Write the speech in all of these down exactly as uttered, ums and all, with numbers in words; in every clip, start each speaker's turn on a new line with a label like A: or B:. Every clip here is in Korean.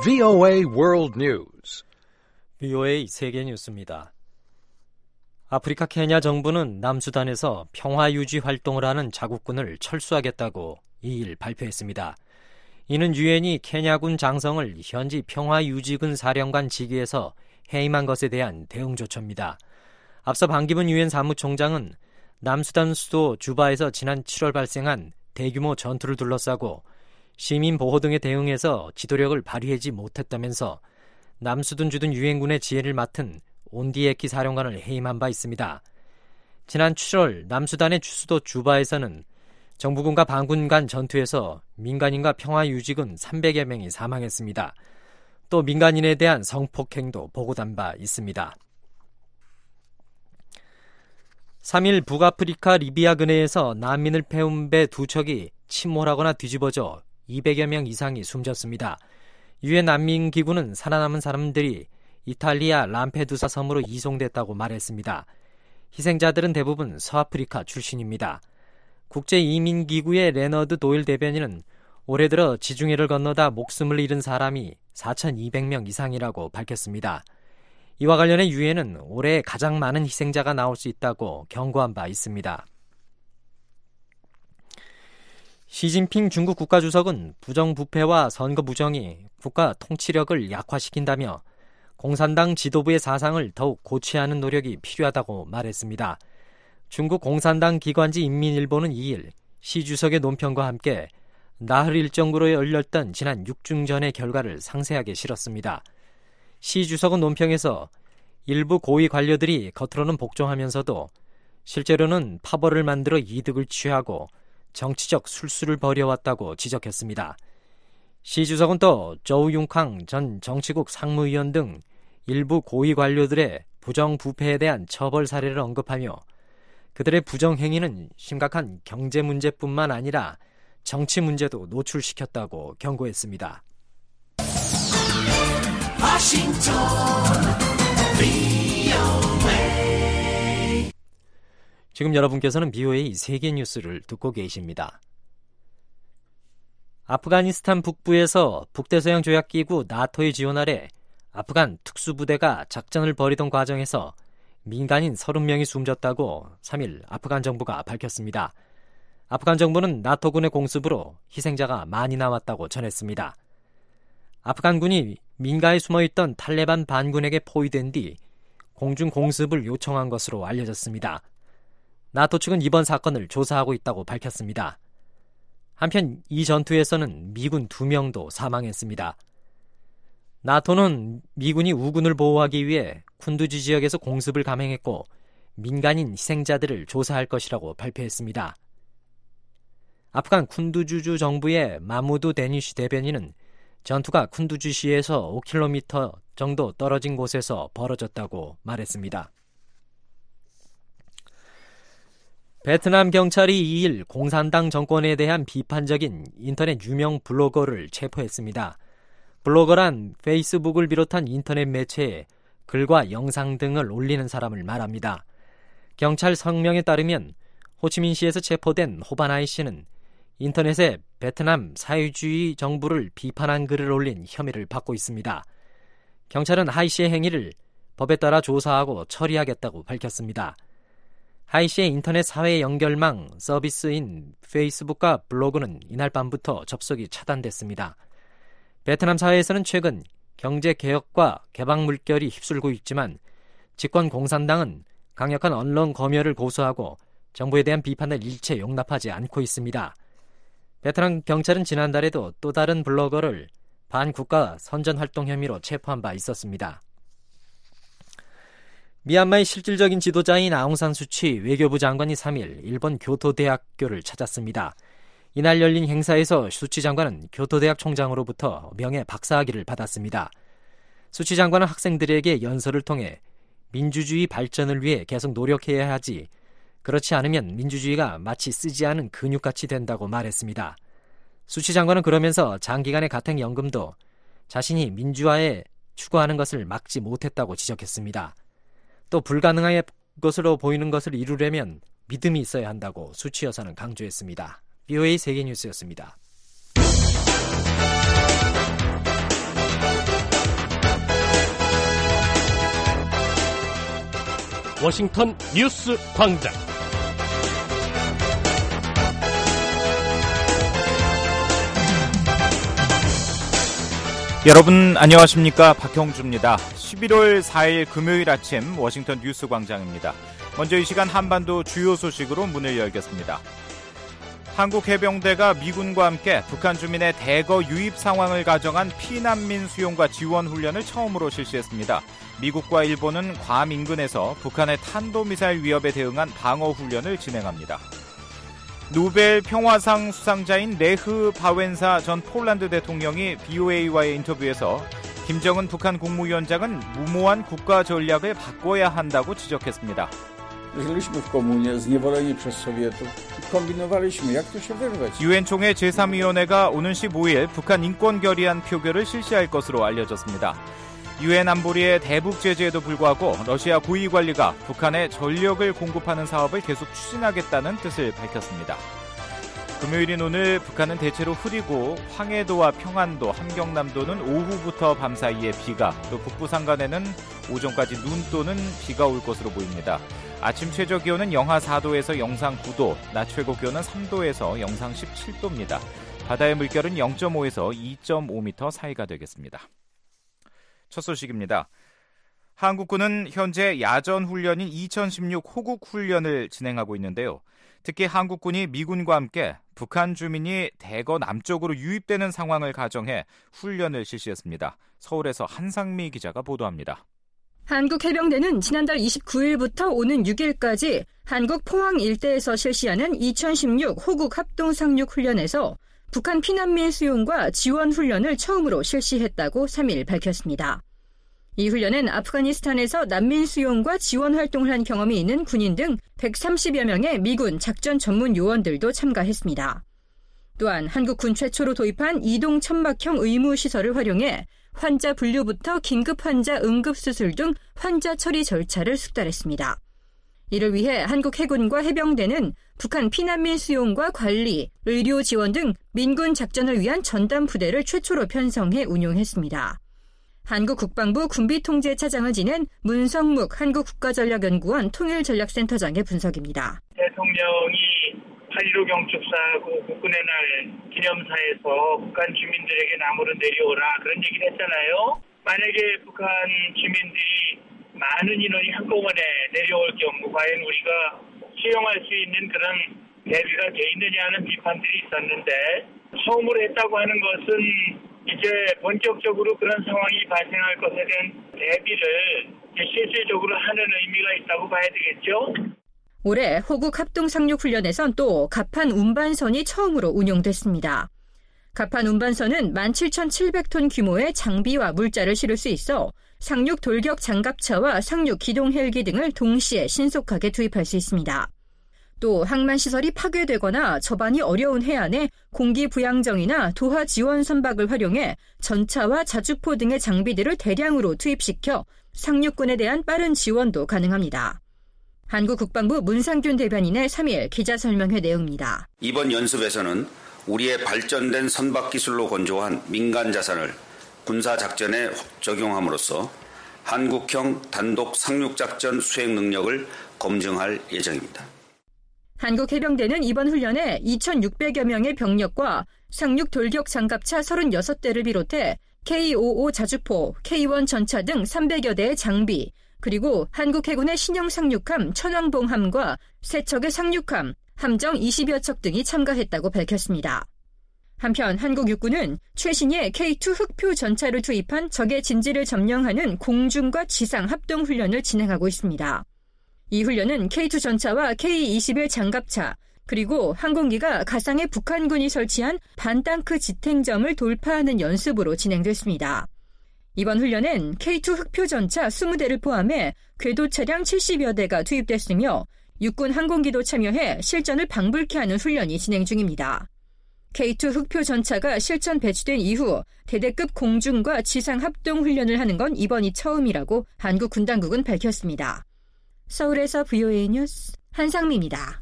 A: 브이오에이 World News.
B: 브이오에이 세계 뉴스입니다. 아프리카 케냐 정부는 남수단에서 평화 유지 활동을 하는 자국군을 철수하겠다고 이일 발표했습니다. 이는 유엔이 케냐군 장성을 현지 평화 유지군 사령관 직위에서 해임한 것에 대한 대응 조처입니다. 앞서 반기문 유엔 사무총장은 남수단 수도 주바에서 지난 칠월 발생한 대규모 전투를 둘러싸고 시민 보호 등에 대응해서 지도력을 발휘하지 못했다면서 남수단 주둔 유엔군의 지휘를 맡은 온디에키 사령관을 해임한 바 있습니다. 지난 칠월 남수단의 수도 주바에서는 정부군과 반군 간 전투에서 민간인과 평화유지군 삼백여 명이 사망했습니다. 또 민간인에 대한 성폭행도 보고된 바 있습니다. 삼일 북아프리카 리비아 근해에서 난민을 태운 배 두 척이 침몰하거나 뒤집어져 이백여 명 이상이 숨졌습니다. 유엔 난민기구는 살아남은 사람들이 이탈리아 람페두사 섬으로 이송됐다고 말했습니다. 희생자들은 대부분 서아프리카 출신입니다. 국제이민기구의 레너드 도일 대변인은 올해 들어 지중해를 건너다 목숨을 잃은 사람이 사천이백 명 이상이라고 밝혔습니다. 이와 관련해 유엔은 올해 가장 많은 희생자가 나올 수 있다고 경고한 바 있습니다. 시진핑 중국 국가주석은 부정부패와 선거 부정이 국가 통치력을 약화시킨다며 공산당 지도부의 사상을 더욱 고취하는 노력이 필요하다고 말했습니다. 중국 공산당 기관지 인민일보는 이일 시 주석의 논평과 함께 나흘 일정으로 열렸던 지난 육중전의 결과를 상세하게 실었습니다. 시 주석은 논평에서 일부 고위 관료들이 겉으로는 복종하면서도 실제로는 파벌을 만들어 이득을 취하고 정치적 술수를 벌여왔다고 지적했습니다. 시 주석은 또 조우융캉 전 정치국 상무위원 등 일부 고위 관료들의 부정부패에 대한 처벌 사례를 언급하며 그들의 부정행위는 심각한 경제 문제뿐만 아니라 정치 문제도 노출시켰다고 경고했습니다.
C: 워싱턴 브이오에이.
B: 지금 여러분께서는 브이오에이 세계 뉴스를 듣고 계십니다. 아프가니스탄 북부에서 북대서양 조약기구 나토의 지원 아래 아프간 특수부대가 작전을 벌이던 과정에서 민간인 서른 명이 숨졌다고 삼일 아프간 정부가 밝혔습니다. 아프간 정부는 나토군의 공습으로 희생자가 많이 나왔다고 전했습니다. 아프간군이 민가에 숨어있던 탈레반 반군에게 포위된 뒤 공중 공습을 요청한 것으로 알려졌습니다. 나토 측은 이번 사건을 조사하고 있다고 밝혔습니다. 한편 이 전투에서는 미군 두 명도 사망했습니다. 나토는 미군이 우군을 보호하기 위해 쿤두즈 지역에서 공습을 감행했고 민간인 희생자들을 조사할 것이라고 발표했습니다. 아프간 쿤두주주 정부의 마무두 데니쉬 대변인은 전투가 쿤두주시에서 오 킬로미터 정도 떨어진 곳에서 벌어졌다고 말했습니다. 베트남 경찰이 이일 공산당 정권에 대한 비판적인 인터넷 유명 블로거를 체포했습니다. 블로거란 페이스북을 비롯한 인터넷 매체에 글과 영상 등을 올리는 사람을 말합니다. 경찰 성명에 따르면 호치민시에서 체포된 호바나이 씨는 인터넷에 베트남 사회주의 정부를 비판한 글을 올린 혐의를 받고 있습니다. 경찰은 하이 씨의 행위를 법에 따라 조사하고 처리하겠다고 밝혔습니다. 하이 씨의 인터넷 사회 연결망 서비스인 페이스북과 블로그는 이날 밤부터 접속이 차단됐습니다. 베트남 사회에서는 최근 경제 개혁과 개방 물결이 휩쓸고 있지만 집권 공산당은 강력한 언론 검열을 고수하고 정부에 대한 비판을 일체 용납하지 않고 있습니다. 베트남 경찰은 지난달에도 또 다른 블로거를 반국가 선전활동 혐의로 체포한 바 있었습니다. 미얀마의 실질적인 지도자인 아웅산 수치 외교부 장관이 삼일 일본 교토대학교를 찾았습니다. 이날 열린 행사에서 수치 장관은 교토대학 총장으로부터 명예 박사학위를 받았습니다. 수치 장관은 학생들에게 연설을 통해 민주주의 발전을 위해 계속 노력해야 하지 그렇지 않으면 민주주의가 마치 쓰지 않은 근육같이 된다고 말했습니다. 수치 장관은 그러면서 장기간의 가택연금도 자신이 민주화에 추구하는 것을 막지 못했다고 지적했습니다. 또 불가능한 것으로 보이는 것을 이루려면 믿음이 있어야 한다고 수치 여사는 강조했습니다. 브이오에이 세계뉴스였습니다.
A: 워싱턴 뉴스 광장.
C: 여러분 안녕하십니까? 박형주입니다. 십일월 사일 금요일 아침 워싱턴 뉴스 광장입니다. 먼저 이 시간 한반도 주요 소식으로 문을 열겠습니다. 한국 해병대가 미군과 함께 북한 주민의 대거 유입 상황을 가정한 피난민 수용과 지원 훈련을 처음으로 실시했습니다. 미국과 일본은 괌 인근에서 북한의 탄도미사일 위협에 대응한 방어 훈련을 진행합니다. 노벨 평화상 수상자인 레흐 바웬사 전 폴란드 대통령이 비오에이와의 인터뷰에서 김정은 북한 국무위원장은 무모한 국가 전략을 바꿔야 한다고 지적했습니다. 유엔 총회 제삼 위원회가 오는 십오일 북한 인권 결의안 표결을 실시할 것으로 알려졌습니다. 유엔 안보리의 대북 제재에도 불구하고 러시아 고위 관리가 북한에 전력을 공급하는 사업을 계속 추진하겠다는 뜻을 밝혔습니다. 금요일인 오늘 북한은 대체로 흐리고 황해도와 평안도, 함경남도는 오후부터 밤 사이에 비가, 또 북부 산간에는 오전까지 눈 또는 비가 올 것으로 보입니다. 아침 최저 기온은 영하 사도에서 영상 구도, 낮 최고 기온은 삼도에서 영상 십칠도입니다. 바다의 물결은 영점오에서 이점오 미터 사이가 되겠습니다. 첫 소식입니다. 한국군은 현재 야전 훈련인 이천십육 호국 훈련을 진행하고 있는데요. 특히 한국군이 미군과 함께 북한 주민이 대거 남쪽으로 유입되는 상황을 가정해 훈련을 실시했습니다. 서울에서 한상미 기자가 보도합니다.
D: 한국 해병대는 지난달 이십구일부터 오는 육일까지 한국 포항 일대에서 실시하는 이천십육 호국 합동 상륙 훈련에서 북한 피난민 수용과 지원 훈련을 처음으로 실시했다고 삼일 밝혔습니다. 이 훈련은 아프가니스탄에서 난민 수용과 지원 활동을 한 경험이 있는 군인 등 백삼십여 명의 미군 작전 전문 요원들도 참가했습니다. 또한 한국군 최초로 도입한 이동 천막형 의무시설을 활용해 환자 분류부터 긴급 환자 응급수술 등 환자 처리 절차를 숙달했습니다. 이를 위해 한국 해군과 해병대는 북한 피난민 수용과 관리, 의료 지원 등 민군 작전을 위한 전담 부대를 최초로 편성해 운용했습니다. 한국 국방부 군비통제 차장을 지낸 문성묵 한국국가전략연구원 통일전략센터장의 분석입니다.
E: 대통령이 팔일오 경축사하고 국군의 날 기념사에서 북한 주민들에게 나무를 내려오라 그런 얘기를 했잖아요. 만약에 북한 주민들이 많은 인원이 한꺼번에 내려올 경우 과연 우리가 수용할 수 있는 그런 대비가 돼 있느냐는 비판들이 있었는데 처음으로 했다고 하는 것은 이제 본격적으로 그런 상황이 발생할 것에 대한 대비를 실질적으로 하는 의미가 있다고 봐야 되겠죠.
D: 올해 호국 합동상륙훈련에선 또 갑판 운반선이 처음으로 운용됐습니다. 갑판 운반선은 만 칠천칠백 톤 규모의 장비와 물자를 실을 수 있어 상륙 돌격 장갑차와 상륙 기동 헬기 등을 동시에 신속하게 투입할 수 있습니다. 또 항만시설이 파괴되거나 접안이 어려운 해안에 공기부양정이나 도하 지원 선박을 활용해 전차와 자주포 등의 장비들을 대량으로 투입시켜 상륙군에 대한 빠른 지원도 가능합니다. 한국 국방부 문상균 대변인의 삼일 기자설명회 내용입니다.
F: 이번 연습에서는 우리의 발전된 선박 기술로 건조한 민간 자산을 군사작전에 적용함으로써 한국형 단독 상륙작전 수행 능력을 검증할 예정입니다.
D: 한국 해병대는 이번 훈련에 이천육백여 명의 병력과 상륙 돌격 장갑차 서른여섯 대를 비롯해 케이 오십오 자주포, 케이 원 전차 등 삼백여 대의 장비, 그리고 한국 해군의 신형 상륙함 천왕봉함과 세 척의 상륙함, 함정 이십여 척 등이 참가했다고 밝혔습니다. 한편 한국 육군은 최신의 케이 투 흑표 전차를 투입한 적의 진지를 점령하는 공중과 지상 합동 훈련을 진행하고 있습니다. 이 훈련은 케이 투 전차와 케이 이십일 장갑차, 그리고 항공기가 가상의 북한군이 설치한 반땅크 지탱점을 돌파하는 연습으로 진행됐습니다. 이번 훈련엔 케이 투 흑표 전차 이십 대를 포함해 궤도 차량 칠십여 대가 투입됐으며 육군 항공기도 참여해 실전을 방불케 하는 훈련이 진행 중입니다. 케이 투 흑표 전차가 실전 배치된 이후 대대급 공중과 지상 합동 훈련을 하는 건 이번이 처음이라고 한국 군당국은 밝혔습니다. 서울에서 브이오에이 뉴스 한상미입니다.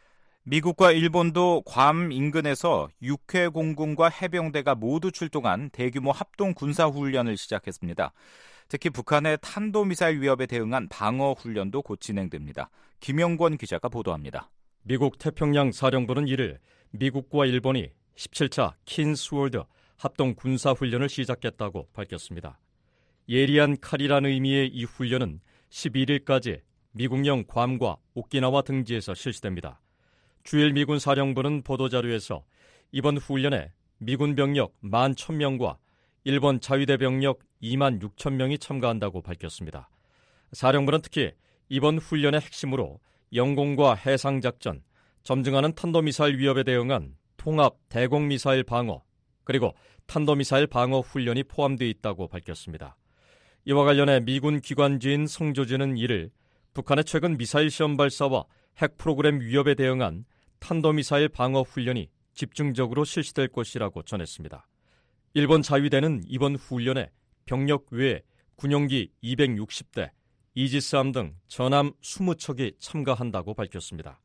C: 미국과 일본도 괌 인근에서 육해 공군과 해병대가 모두 출동한 대규모 합동 군사훈련을 시작했습니다. 특히 북한의 탄도미사일 위협에 대응한 방어 훈련도 곧 진행됩니다. 김영권 기자가 보도합니다.
G: 미국 태평양 사령부는 이일 미국과 일본이 십칠 차 킨스월드 합동 군사훈련을 시작했다고 밝혔습니다. 예리한 칼이라는 의미의 이 훈련은 십일 일까지 미국령 괌과 오키나와 등지에서 실시됩니다. 주일 미군 사령부는 보도자료에서 이번 훈련에 미군 병력 만 천 명과 일본 자위대 병력 이만 육천 명이 참가한다고 밝혔습니다. 사령부는 특히 이번 훈련의 핵심으로 영공과 해상작전, 점증하는 탄도미사일 위협에 대응한 통합 대공미사일 방어, 그리고 탄도미사일 방어 훈련이 포함되어 있다고 밝혔습니다. 이와 관련해 미군 기관지인 성조지는 이일 북한의 최근 미사일 시험 발사와 핵 프로그램 위협에 대응한 탄도미사일 방어 훈련이 집중적으로 실시될 것이라고 전했습니다. 일본 자위대는 이번 훈련에 병력 외에 군용기 이백육십 대, 이지스함 등 전함 이십 척이 참가한다고 밝혔습니다.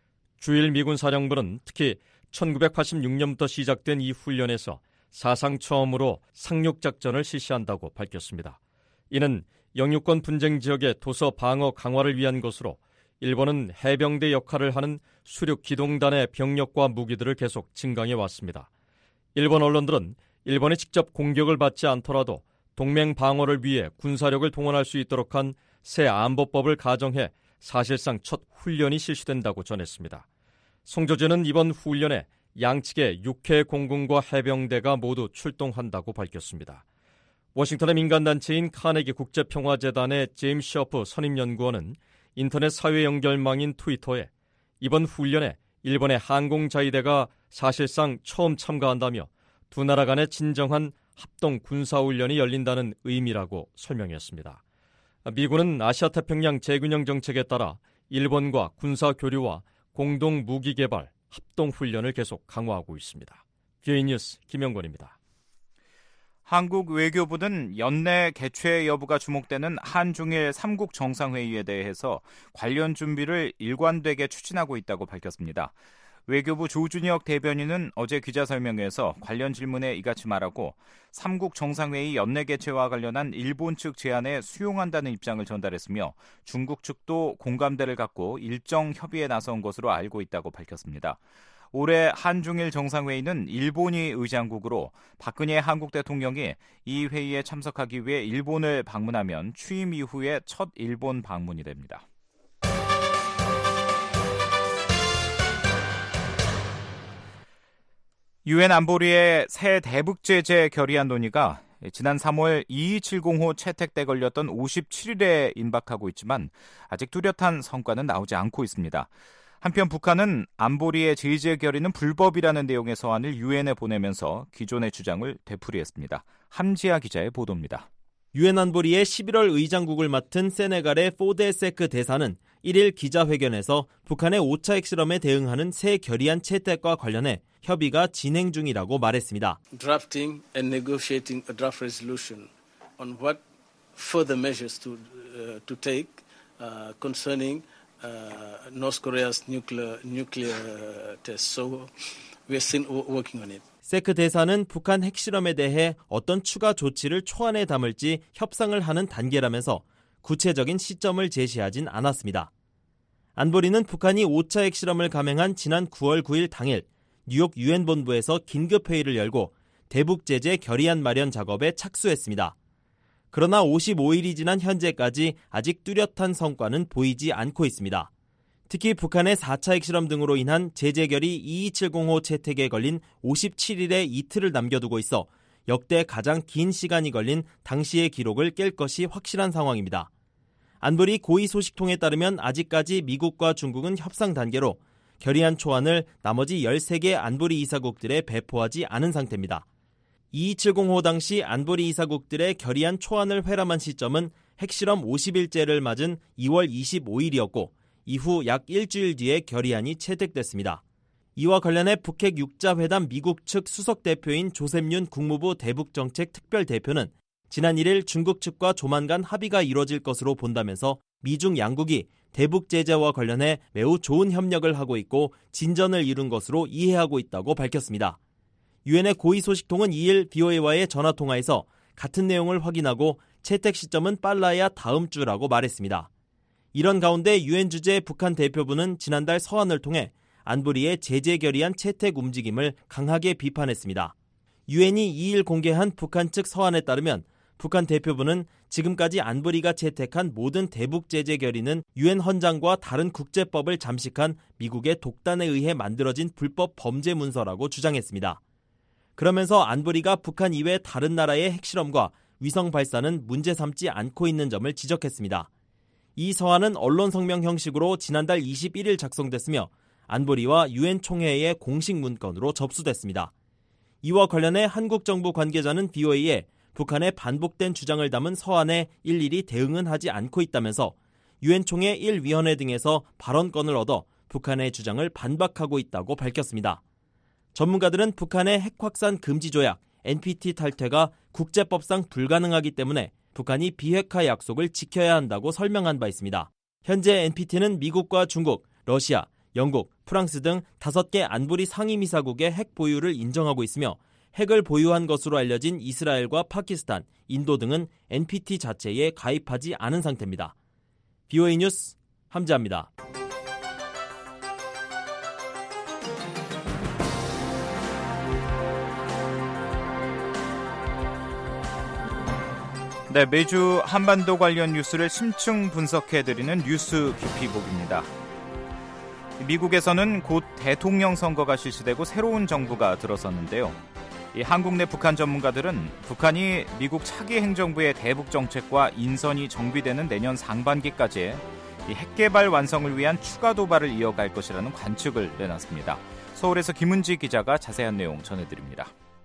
G: 주일 미군 사령부는 특히 천구백팔십육 년부터 시작된 이 훈련에서 사상 처음으로 상륙작전을 실시한다고 밝혔습니다. 이는 영유권 분쟁 지역의 도서 방어 강화를 위한 것으로 일본은 해병대 역할을 하는 수륙 기동단의 병력과 무기들을 계속 증강해 왔습니다. 일본 언론들은 일본이 직접 공격을 받지 않더라도 동맹 방어를 위해 군사력을 동원할 수 있도록 한 새 안보법을 가정해 사실상 첫 훈련이 실시된다고 전했습니다. 송조진은 이번 훈련에 양측의 육 회 공군과 해병대가 모두 출동한다고 밝혔습니다. 워싱턴의 민간단체인 카네기 국제평화재단의 제임스 셔프 선임연구원은 인터넷 사회 연결망인 트위터에 이번 훈련에 일본의 항공자위대가 사실상 처음 참가한다며 두 나라 간의 진정한 합동 군사훈련이 열린다는 의미라고 설명했습니다. 미군은 아시아태평양 재균형 정책에 따라 일본과 군사교류와 공동 무기 개발, 합동훈련을 계속 강화하고 있습니다. 비오이 뉴스 김영권입니다.
C: 한국 외교부는 연내 개최 여부가 주목되는 한중일 삼국 정상회의에 대해서 관련 준비를 일관되게 추진하고 있다고 밝혔습니다. 외교부 조준혁 대변인은 어제 기자설명회에서 관련 질문에 이같이 말하고 삼국 정상회의 연내 개최와 관련한 일본 측 제안에 수용한다는 입장을 전달했으며 중국 측도 공감대를 갖고 일정 협의에 나선 것으로 알고 있다고 밝혔습니다. 올해 한중일 정상회의는 일본이 의장국으로 박근혜 한국 대통령이 이 회의에 참석하기 위해 일본을 방문하면 취임 이후에 첫 일본 방문이 됩니다. 유엔 안보리의 새 대북 제재 결의안 논의가 지난 삼월 이이칠공 호 채택돼 걸렸던 오십칠 일에 임박하고 있지만 아직 뚜렷한 성과는 나오지 않고 있습니다. 한편 북한은 안보리의 제재 결의는 불법이라는 내용의 서한을 유엔에 보내면서 기존의 주장을 되풀이했습니다. 함지아 기자의 보도입니다.
H: 유엔 안보리의 십일월 의장국을 맡은 세네갈의 포데 세크 대사는 일일 기자회견에서 북한의 오 차 핵실험에 대응하는 새 결의안 채택과 관련해 협의가 진행 중이라고 말했습니다.
I: Drafting and negotiating a draft resolution on what further measures to uh, to take uh, concerning uh, North Korea's nuclear nuclear tests. So we're still working on it.
H: 세크 대사는 북한 핵실험에 대해 어떤 추가 조치를 초안에 담을지 협상을 하는 단계라면서 구체적인 시점을 제시하진 않았습니다. 안보리는 북한이 오 차 핵실험을 감행한 지난 구월 구일 당일 뉴욕 유엔 본부에서 긴급회의를 열고 대북 제재 결의안 마련 작업에 착수했습니다. 그러나 오십오 일이 지난 현재까지 아직 뚜렷한 성과는 보이지 않고 있습니다. 특히 북한의 사 차 핵실험 등으로 인한 제재 결의 이이칠공 호 채택에 걸린 오십칠 일의 이틀을 남겨두고 있어 역대 가장 긴 시간이 걸린 당시의 기록을 깰 것이 확실한 상황입니다. 안보리 고위 소식통에 따르면 아직까지 미국과 중국은 협상 단계로 결의안 초안을 나머지 열세 개 안보리 이사국들에 배포하지 않은 상태입니다. 이이칠공 호 당시 안보리 이사국들의 결의안 초안을 회람한 시점은 핵실험 오십 일째를 맞은 이월 이십오일이었고 이후 약 일주일 뒤에 결의안이 채택됐습니다. 이와 관련해 북핵 육 자 회담 미국 측 수석 대표인 조셉윤 국무부 대북정책 특별대표는 지난 일일 중국 측과 조만간 합의가 이뤄질 것으로 본다면서 미중 양국이 대북 제재와 관련해 매우 좋은 협력을 하고 있고 진전을 이룬 것으로 이해하고 있다고 밝혔습니다. 유엔의 고위 소식통은 이일 비오에이와의 전화통화에서 같은 내용을 확인하고 채택 시점은 빨라야 다음 주라고 말했습니다. 이런 가운데 유엔 주재 북한 대표부는 지난달 서한을 통해 안보리의 제재 결의안 채택 움직임을 강하게 비판했습니다. 유엔이 이 일 공개한 북한 측 서한에 따르면 북한 대표부는 지금까지 안보리가 채택한 모든 대북 제재 결의는 유엔 헌장과 다른 국제법을 잠식한 미국의 독단에 의해 만들어진 불법 범죄 문서라고 주장했습니다. 그러면서 안보리가 북한 이외 다른 나라의 핵실험과 위성 발사는 문제 삼지 않고 있는 점을 지적했습니다. 이 서한은 언론 성명 형식으로 지난달 이십일 일 작성됐으며 안보리와 유엔 총회의 공식 문건으로 접수됐습니다. 이와 관련해 한국 정부 관계자는 브이오에이에 북한의 반복된 주장을 담은 서한에 일일이 대응은 하지 않고 있다면서 유엔 총회 일 위원회 등에서 발언권을 얻어 북한의 주장을 반박하고 있다고 밝혔습니다. 전문가들은 북한의 핵 확산 금지 조약 엔피티 탈퇴가 국제법상 불가능하기 때문에 북한이 비핵화 약속을 지켜야 한다고 설명한 바 있습니다. 현재 엔피티는 미국과 중국, 러시아, 영국, 프랑스 등 다섯 개 안보리 상임이사국의 핵 보유를 인정하고 있으며 핵을 보유한 것으로 알려진 이스라엘과 파키스탄, 인도 등은 엔피티 자체에 가입하지 않은 상태입니다. 브이오에이 뉴스 함재합니다.
C: 네, 매주 한반도 관련 뉴스를 심층 분석해드리는 뉴스 깊이보기입니다. 미국에서는 곧 대통령 선거가 실시되고 새로운 정부가 들어섰는데요. 이 한국 내 북한 전문가들은 북한이 미국 차기 행정부의 대북 정책과 인선이 정비되는 내년 상반기까지 이 핵개발 완성을 위한 추가 도발을 이어갈 것이라는 관측을 내놨습니다. 서울에서 김은지 기자가 자세한 내용 전해드립니다.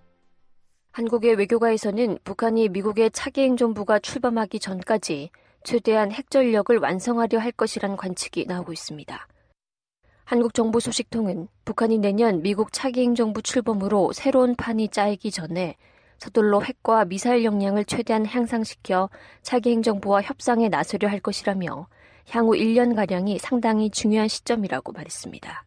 J: 한국의 외교가에서는 북한이 미국의 차기 행정부가 출범하기 전까지 최대한 핵 전력을 완성하려 할 것이란 관측이 나오고 있습니다. 한국 정보 소식통은 북한이 내년 미국 차기 행정부 출범으로 새로운 판이 짜이기 전에 서둘러 핵과 미사일 역량을 최대한 향상시켜 차기 행정부와 협상에 나서려 할 것이라며 향후 일 년가량이 상당히 중요한 시점이라고 말했습니다.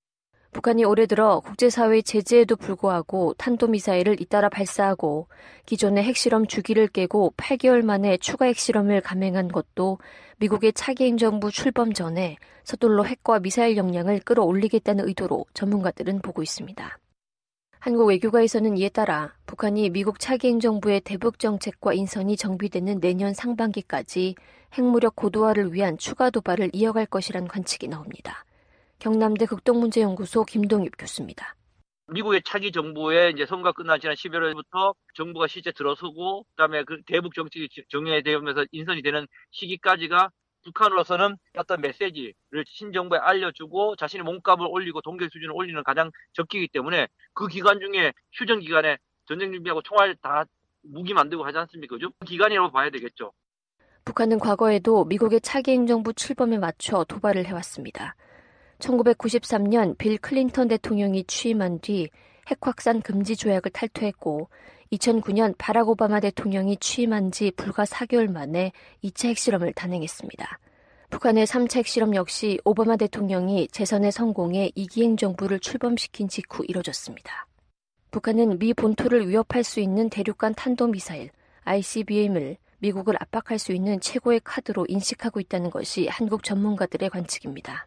J: 북한이 올해 들어 국제사회의 제재에도 불구하고 탄도미사일을 잇따라 발사하고 기존의 핵실험 주기를 깨고 팔 개월 만에 추가 핵실험을 감행한 것도 미국의 차기 행정부 출범 전에 서둘러 핵과 미사일 역량을 끌어올리겠다는 의도로 전문가들은 보고 있습니다. 한국 외교가에서는 이에 따라 북한이 미국 차기 행정부의 대북 정책과 인선이 정비되는 내년 상반기까지 핵무력 고도화를 위한 추가 도발을 이어갈 것이란 관측이 나옵니다. 경남대 극동문제연구소 김동엽 교수입니다.
K: 미국의 차기 정부의 이제 선거가 끝난 지난 십일월부터 정부가 실제 들어서고 그다음에 그 대북 정책이 정해되면서 인선이 되는 시기까지가 북한으로서는 어떤 메시지를 신정부에 알려주고 자신의 몸값을 올리고 동결 수준을 올리는 가장 적기이기 때문에 그 기간 중에 휴전 기간에 전쟁 준비하고 총알 다 무기 만들고 하지 않습니까? 그죠? 그 기간이라고 봐야 되겠죠.
J: 북한은 과거에도 미국의 차기 행정부 출범에 맞춰 도발을 해왔습니다. 천구백구십삼 년 빌 클린턴 대통령이 취임한 뒤 핵 확산 금지 조약을 탈퇴했고 이천구 년 바락 오바마 대통령이 취임한 지 불과 사 개월 만에 이 차 핵실험을 단행했습니다. 북한의 삼 차 핵실험 역시 오바마 대통령이 재선에 성공해 이 기 행정부를 출범시킨 직후 이뤄졌습니다. 북한은 미 본토를 위협할 수 있는 대륙간 탄도미사일 아이씨비엠을 미국을 압박할 수 있는 최고의 카드로 인식하고 있다는 것이 한국 전문가들의 관측입니다.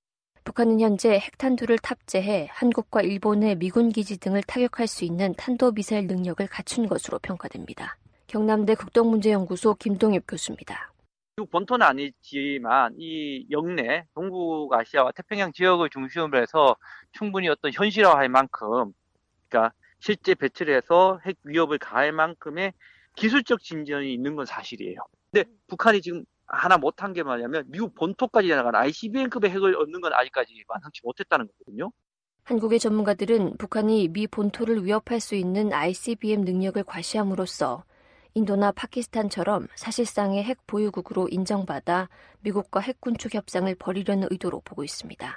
J: 북한은 현재 핵탄두를 탑재해 한국과 일본의 미군 기지 등을 타격할 수 있는 탄도미사일 능력을 갖춘 것으로 평가됩니다. 경남대 극동문제연구소 김동엽 교수입니다.
K: 미국 본토는 아니지만 이 영내 동북아시아와 태평양 지역을 중심으로 해서 충분히 어떤 현실화할 만큼 그러니까 실제 배치를 해서 핵 위협을 가할 만큼의 기술적 진전이 있는 건 사실이에요. 근데 북한이 지금 하나 못한 게 뭐냐면 미국 본토까지 나가는 아이씨비엠급의 핵을 얻는 건 아직까지 완성치 못했다는 거거든요.
J: 한국의 전문가들은 북한이 미 본토를 위협할 수 있는 아이씨비엠 능력을 과시함으로써 인도나 파키스탄처럼 사실상의 핵 보유국으로 인정받아 미국과 핵 군축 협상을 벌이려는 의도로 보고 있습니다.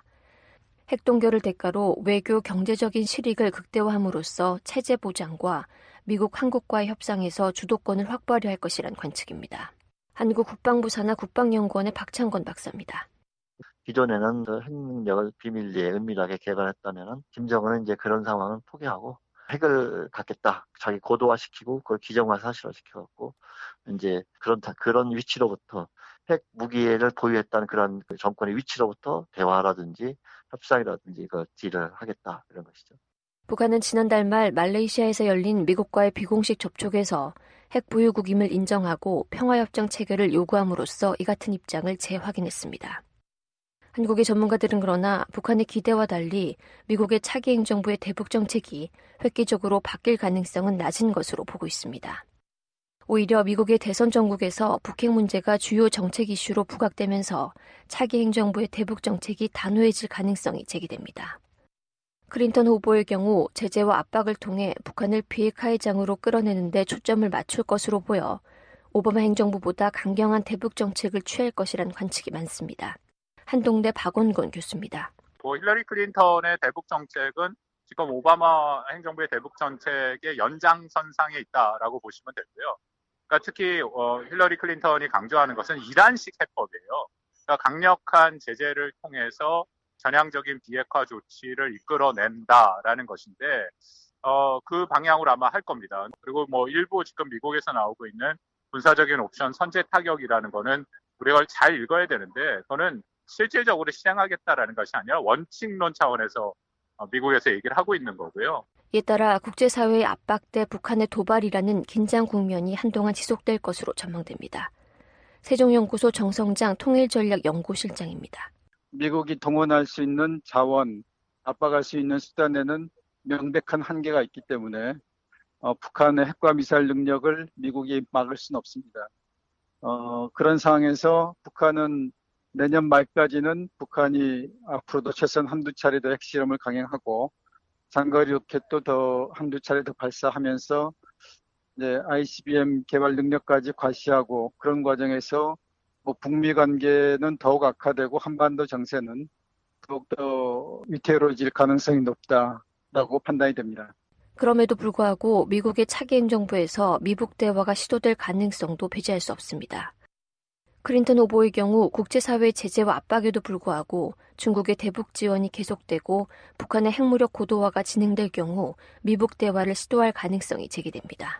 J: 핵 동결을 대가로 외교 경제적인 실익을 극대화함으로써 체제 보장과 미국 한국과의 협상에서 주도권을 확보하려 할 것이란 관측입니다. 한국 국방부 산하 국방연구원의 박창건 박사입니다.
L: 기존에는 그 핵능력을 비밀리에 은밀하게 개발했다면은 김정은은 이제 그런 상황은 포기하고 핵을 갖겠다. 자기 고도화시키고 그걸 기정화 사실화시켜갖고 이제 그런 그런 위치로부터 핵 무기를 보유했다는 그런 그 정권의 위치로부터 대화라든지 협상이라든지 그 딜을 하겠다 이런 것이죠.
J: 북한은 지난달 말 말레이시아에서 열린 미국과의 비공식 접촉에서 핵 보유국임을 인정하고 평화협정 체결을 요구함으로써 이 같은 입장을 재확인했습니다. 한국의 전문가들은 그러나 북한의 기대와 달리 미국의 차기 행정부의 대북 정책이 획기적으로 바뀔 가능성은 낮은 것으로 보고 있습니다. 오히려 미국의 대선 전국에서 북핵 문제가 주요 정책 이슈로 부각되면서 차기 행정부의 대북 정책이 단호해질 가능성이 제기됩니다. 클린턴 후보의 경우 제재와 압박을 통해 북한을 비핵화의 장으로 끌어내는 데 초점을 맞출 것으로 보여 오바마 행정부보다 강경한 대북 정책을 취할 것이란 관측이 많습니다. 한동대 박원곤 교수입니다.
M: 뭐 힐러리 클린턴의 대북 정책은 지금 오바마 행정부의 대북 정책의 연장선상에 있다라고 보시면 되고요. 그러니까 특히 어, 힐러리 클린턴이 강조하는 것은 이란식 해법이에요. 그러니까 강력한 제재를 통해서 전향적인 비핵화 조치를 이끌어낸다라는 것인데 어, 그 방향으로 아마 할 겁니다. 그리고 뭐 일부 지금 미국에서 나오고 있는 군사적인 옵션 선제 타격이라는 거는 우리가 잘 읽어야 되는데 그거는 실질적으로 실행하겠다라는 것이 아니라 원칙론 차원에서 미국에서 얘기를 하고 있는 거고요.
J: 이에 따라 국제사회의 압박 대 북한의 도발이라는 긴장 국면이 한동안 지속될 것으로 전망됩니다. 세종연구소 정성장 통일전략연구실장입니다.
N: 미국이 동원할 수 있는 자원, 압박할 수 있는 수단에는 명백한 한계가 있기 때문에 어, 북한의 핵과 미사일 능력을 미국이 막을 수는 없습니다. 어, 그런 상황에서 북한은 내년 말까지는 북한이 앞으로도 최소한 한두 차례 더 핵실험을 강행하고 장거리 로켓도 더 한두 차례 더 발사하면서 이제 아이씨비엠 개발 능력까지 과시하고 그런 과정에서 뭐 북미 관계는 더욱 악화되고 한반도 정세는 더욱더 위태로워질 가능성이 높다라고 판단이 됩니다.
J: 그럼에도 불구하고 미국의 차기 행정부에서 미북 대화가 시도될 가능성도 배제할 수 없습니다. 클린턴 후보의 경우 국제사회의 제재와 압박에도 불구하고 중국의 대북 지원이 계속되고 북한의 핵무력 고도화가 진행될 경우 미북 대화를 시도할 가능성이 제기됩니다.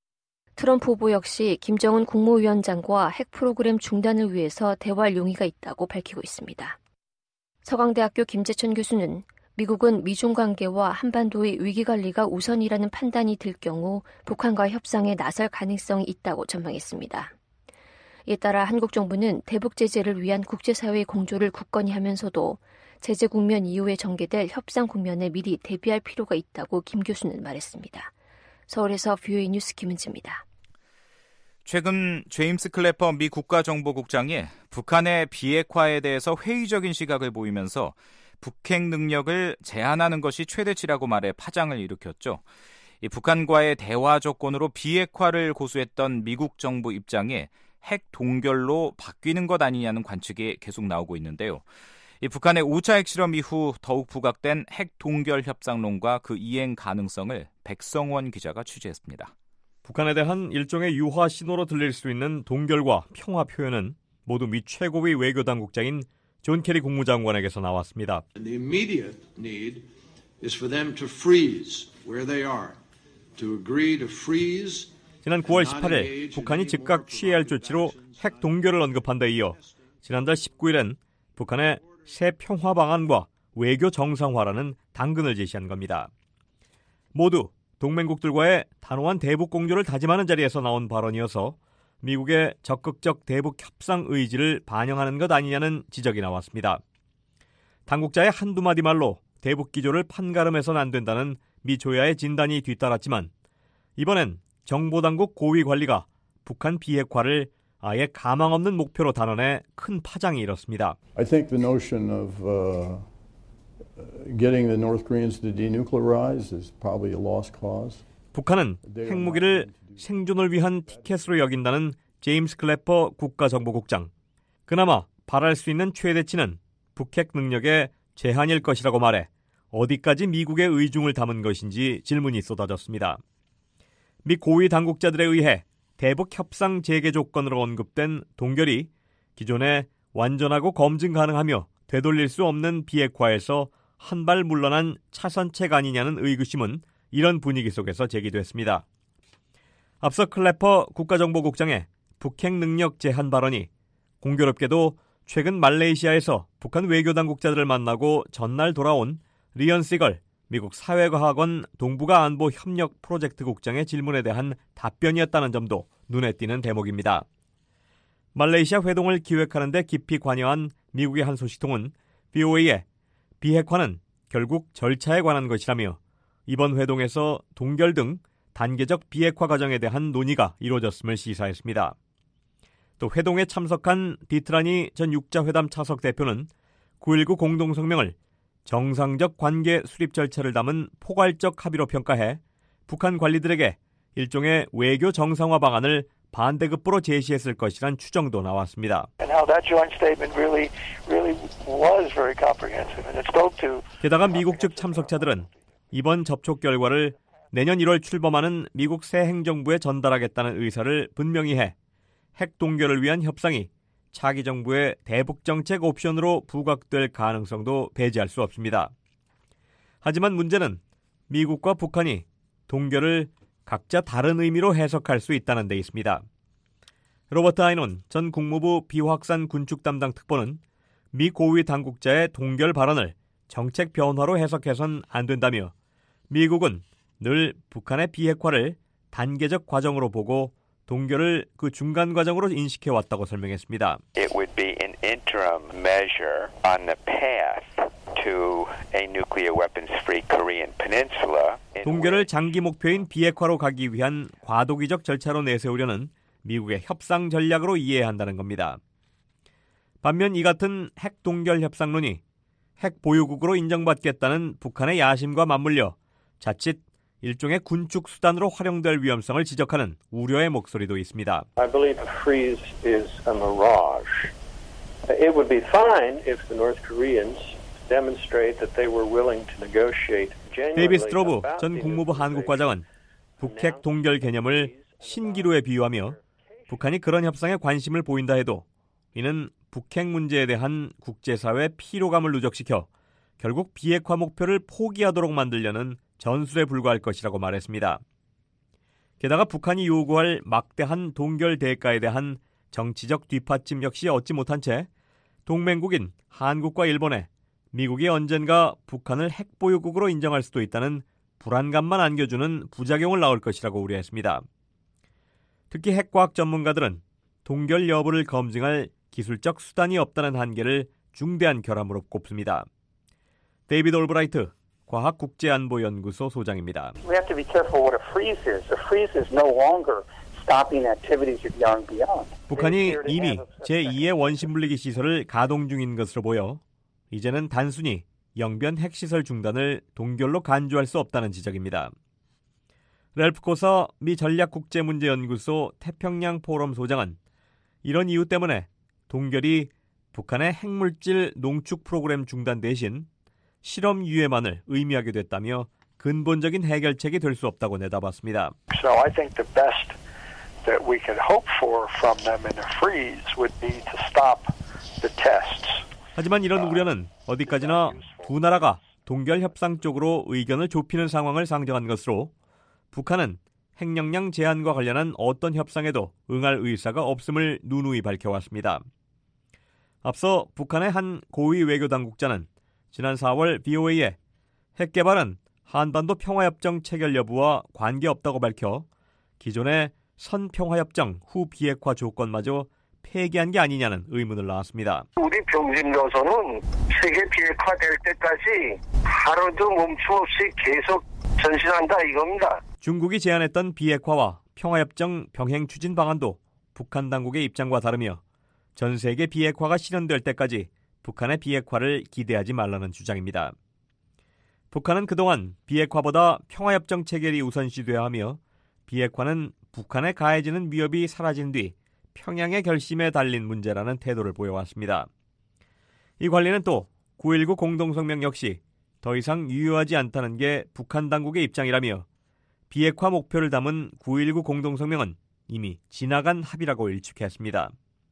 J: 트럼프 후보 역시 김정은 국무위원장과 핵 프로그램 중단을 위해서 대화할 용의가 있다고 밝히고 있습니다. 서강대학교 김재천 교수는 미국은 미중 관계와 한반도의 위기관리가 우선이라는 판단이 들 경우 북한과 협상에 나설 가능성이 있다고 전망했습니다. 이에 따라 한국 정부는 대북 제재를 위한 국제사회의 공조를 굳건히 하면서도 제재 국면 이후에 전개될 협상 국면에 미리 대비할 필요가 있다고 김 교수는 말했습니다. 서울에서 브이오에이 뉴스 김은지입니다.
C: 최근 제임스 클래퍼 미 국가정보국장이 북한의 비핵화에 대해서 회의적인 시각을 보이면서 북핵 능력을 제한하는 것이 최대치라고 말해 파장을 일으켰죠. 이 북한과의 대화 조건으로 비핵화를 고수했던 미국 정부 입장이 핵 동결로 바뀌는 것 아니냐는 관측이 계속 나오고 있는데요. 이 북한의 오 차 핵실험 이후 더욱 부각된 핵 동결 협상론과 그 이행 가능성을 백성원 기자가 취재했습니다.
G: 북한에 대한 일종의 유화 신호로 들릴 수 있는 동결과 평화 표현은 모두 미 최고위 외교당국자인 존 케리 국무장관에게서 나왔습니다.
O: The immediate need is for them to freeze where they are, to agree to freeze.
G: 지난 구월 십팔일 북한이 즉각 취해야 할 조치로 핵 동결을 언급한 데 이어 지난달 십구일엔 북한의 새 평화 방안과 외교 정상화라는 당근을 제시한 겁니다. 모두 동맹국들과의 단호한 대북 공조를 다짐하는 자리에서 나온 발언이어서 미국의 적극적 대북 협상 의지를 반영하는 것 아니냐는 지적이 나왔습니다. 당국자의 한두 마디 말로 대북 기조를 판가름해서는 안 된다는 미 조야의 진단이 뒤따랐지만 이번엔 정보당국 고위 관리가 북한 비핵화를 아예 가망 없는 목표로 단언해 큰 파장이 일었습니다.
P: I think the notion of uh, getting the North Koreans to denuclearize is probably a lost cause.
G: 북한은 핵무기를 생존을 위한 티켓으로 여긴다는 제임스 클래퍼 국가정보국장. 그나마 바랄 수 있는 최대치는 북핵 능력의 제한일 것이라고 말해 어디까지 미국의 의중을 담은 것인지 질문이 쏟아졌습니다. 미 고위 당국자들에 의해 대북 협상 재개 조건으로 언급된 동결이 기존에 완전하고 검증 가능하며 되돌릴 수 없는 비핵화에서 한 발 물러난 차선책 아니냐는 의구심은
Q: 이런 분위기 속에서 제기됐습니다. 앞서 클래퍼 국가정보국장의 북핵 능력 제한 발언이 공교롭게도 최근 말레이시아에서 북한 외교당국자들을 만나고 전날 돌아온 리언 시걸 미국 사회과학원 동북아 안보 협력 프로젝트 국장의 질문에 대한 답변이었다는 점도 눈에 띄는 대목입니다. 말레이시아 회동을 기획하는 데 깊이 관여한 미국의 한 소식통은 브이오에이에 비핵화는 결국 절차에 관한 것이라며 이번 회동에서 동결 등 단계적 비핵화 과정에 대한 논의가 이루어졌음을 시사했습니다. 또 회동에 참석한 디트라니 전 육자회담 차석 대표는 구일구 공동성명을 정상적 관계 수립 절차를 담은 포괄적 합의로 평가해 북한 관리들에게 일종의 외교 정상화 방안을 반대급부로 제시했을 것이란 추정도 나왔습니다. 게다가 미국 측 참석자들은 이번 접촉 결과를 내년 일월 출범하는 미국 새 행정부에 전달하겠다는 의사를 분명히 해 핵 동결을 위한 협상이 차기 정부의 대북 정책 옵션으로 부각될 가능성도 배제할 수 없습니다. 하지만 문제는 미국과 북한이 동결을 각자 다른 의미로 해석할 수 있다는 데 있습니다. 로버트 아이논 전 국무부 비확산 군축 담당 특보는 미 고위 당국자의 동결 발언을 정책 변화로 해석해선 안 된다며 미국은 늘 북한의 비핵화를 단계적 과정으로 보고 동결을 그 중간 과정으로 인식해왔다고 설명했습니다.
R: It would be an interim measure on the path to a nuclear weapons-free Korean peninsula.
Q: 동결을 장기 목표인 비핵화로 가기 위한 과도기적 절차로 내세우려는 미국의 협상 전략으로 이해해야 한다는 겁니다. 반면 이 같은 핵 동결 협상론이 핵 보유국으로 인정받겠다는 북한의 야심과 맞물려 자칫 일종의 군축 수단으로 활용될 위험성을 지적하는 우려의 목소리도 있습니다.
S: I believe a freeze is a mirage. It would be fine if the North Koreans demonstrate that they were willing to negotiate genuinely.
Q: 데이비드 스트로브 전 국무부 한국과장은 북핵 동결 개념을 신기루에 비유하며 북한이 그런 협상에 관심을 보인다 해도 이는 북핵 문제에 대한 국제사회의 피로감을 누적시켜 결국 비핵화 목표를 포기하도록 만들려는 전술에 불과할 것이라고 말했습니다. 게다가 북한이 요구할 막대한 동결 대가에 대한 정치적 뒷받침 역시 얻지 못한 채 동맹국인 한국과 일본에 미국이 언젠가 북한을 핵보유국으로 인정할 수도 있다는 불안감만 안겨주는 부작용을 낳을 것이라고 우려했습니다. 특히 핵과학 전문가들은 동결 여부를 검증할 기술적 수단이 없다는 한계를 중대한 결함으로 꼽습니다. 데이비드 올브라이트 과학국제안보연구소 소장입니다.
T: We have to be careful what a freeze is. A freeze is no longer stopping activities at Yongbyon.
Q: 북한이 이미 제이의 원심분리기 시설을 가동 중인 것으로 보여 이제는 단순히 영변 핵시설 중단을 동결로 간주할 수 없다는 지적입니다. 랄프 코서 미 전략국제문제연구소 태평양 포럼 소장은 이런 이유 때문에 동결이 북한의 핵물질 농축 프로그램 중단 대신 실험 유예만을 의미하게 됐다며 근본적인 해결책이 될 수 없다고 내다봤습니다.
S: So I think the best that we could hope for from them in a freeze would be to stop the tests.
Q: 하지만 이런 우려는 어디까지나 두 나라가 동결 협상 쪽으로 의견을 좁히는 상황을 상정한 것으로 북한은 핵역량 제한과 관련한 어떤 협상에도 응할 의사가 없음을 누누이 밝혀왔습니다. 앞서 북한의 한 고위 외교당국자는 지난 사월 브이오에이에 핵 개발은 한반도 평화협정 체결 여부와 관계없다고 밝혀 기존의 선평화협정 후 비핵화 조건마저 폐기한 게 아니냐는 의문을 낳았습니다.
T: 우리 병진 노선은 세계 비핵화될 때까지 하루도 멈춤없이 계속 전진한다 이겁니다.
Q: 중국이 제안했던 비핵화와 평화협정 병행 추진 방안도 북한 당국의 입장과 다르며 전 세계 비핵화가 실현될 때까지 북한의 비핵화를 기대하지 말라는 주장입니다. 북한은 그동안 비핵화보다 평화협정 체결이 우선시돼야 하며 비핵화는 북한에 가해지는 위협이 사라진 뒤 평양의 결심에 달린 문제라는 태도를 보여왔습니다. 이 관리는 또 구일구 공동성명 역시 더 이상 유효하지 않다는 게 북한 당국의 입장이라며 비핵화 목표를 담은 구일구 공동성명은 이미 지나간 합의라고 일축했습니다.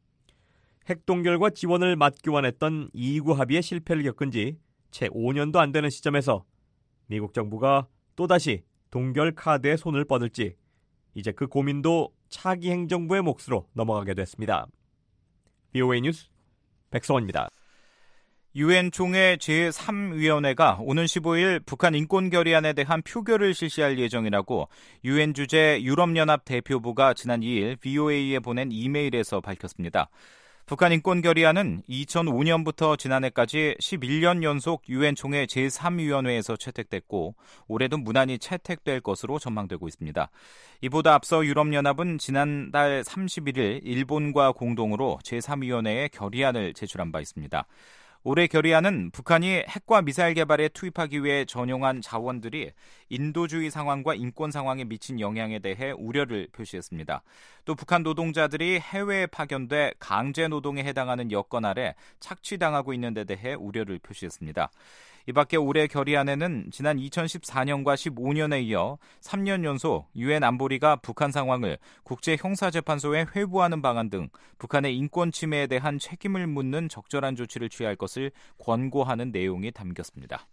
Q: 핵동결과 지원을 맞교환했던 이구 합의의 실패를 겪은 지 채 오 년도 안 되는 시점에서 미국 정부가 또다시 동결 카드에 손을 뻗을지 이제 그 고민도 차기 행정부의 몫으로 넘어가게 됐습니다. 브이오에이 뉴스 백성원입니다.
C: 유엔 총회 제삼 위원회가 오는 십오일 북한 인권 결의안에 대한 표결을 실시할 예정이라고 유엔 주재 유럽연합 대표부가 지난 이일 브이오에이에 보낸 이메일에서 밝혔습니다. 북한 인권 결의안은 이천오년부터 지난해까지 십일년 연속 유엔 총회 제삼 위원회에서 채택됐고 올해도 무난히 채택될 것으로 전망되고 있습니다. 이보다 앞서 유럽연합은 지난달 삼십일일 일본과 공동으로 제삼 위원회에 결의안을 제출한 바 있습니다. 올해 결의안은 북한이 핵과 미사일 개발에 투입하기 위해 전용한 자원들이 인도주의 상황과 인권 상황에 미친 영향에 대해 우려를 표시했습니다. 또 북한 노동자들이 해외에 파견돼 강제 노동에 해당하는 여건 아래 착취당하고 있는 데 대해 우려를 표시했습니다. 이 밖에 올해 결의안에는 지난 이천십사년과 십오년에 이어 삼 년 연속 유엔 안보리가 북한 상황을 국제형사재판소에 회부하는 방안 등 북한의 인권 침해에 대한 책임을 묻는 적절한 조치를 취할 것을 권고하는 내용이 담겼습니다.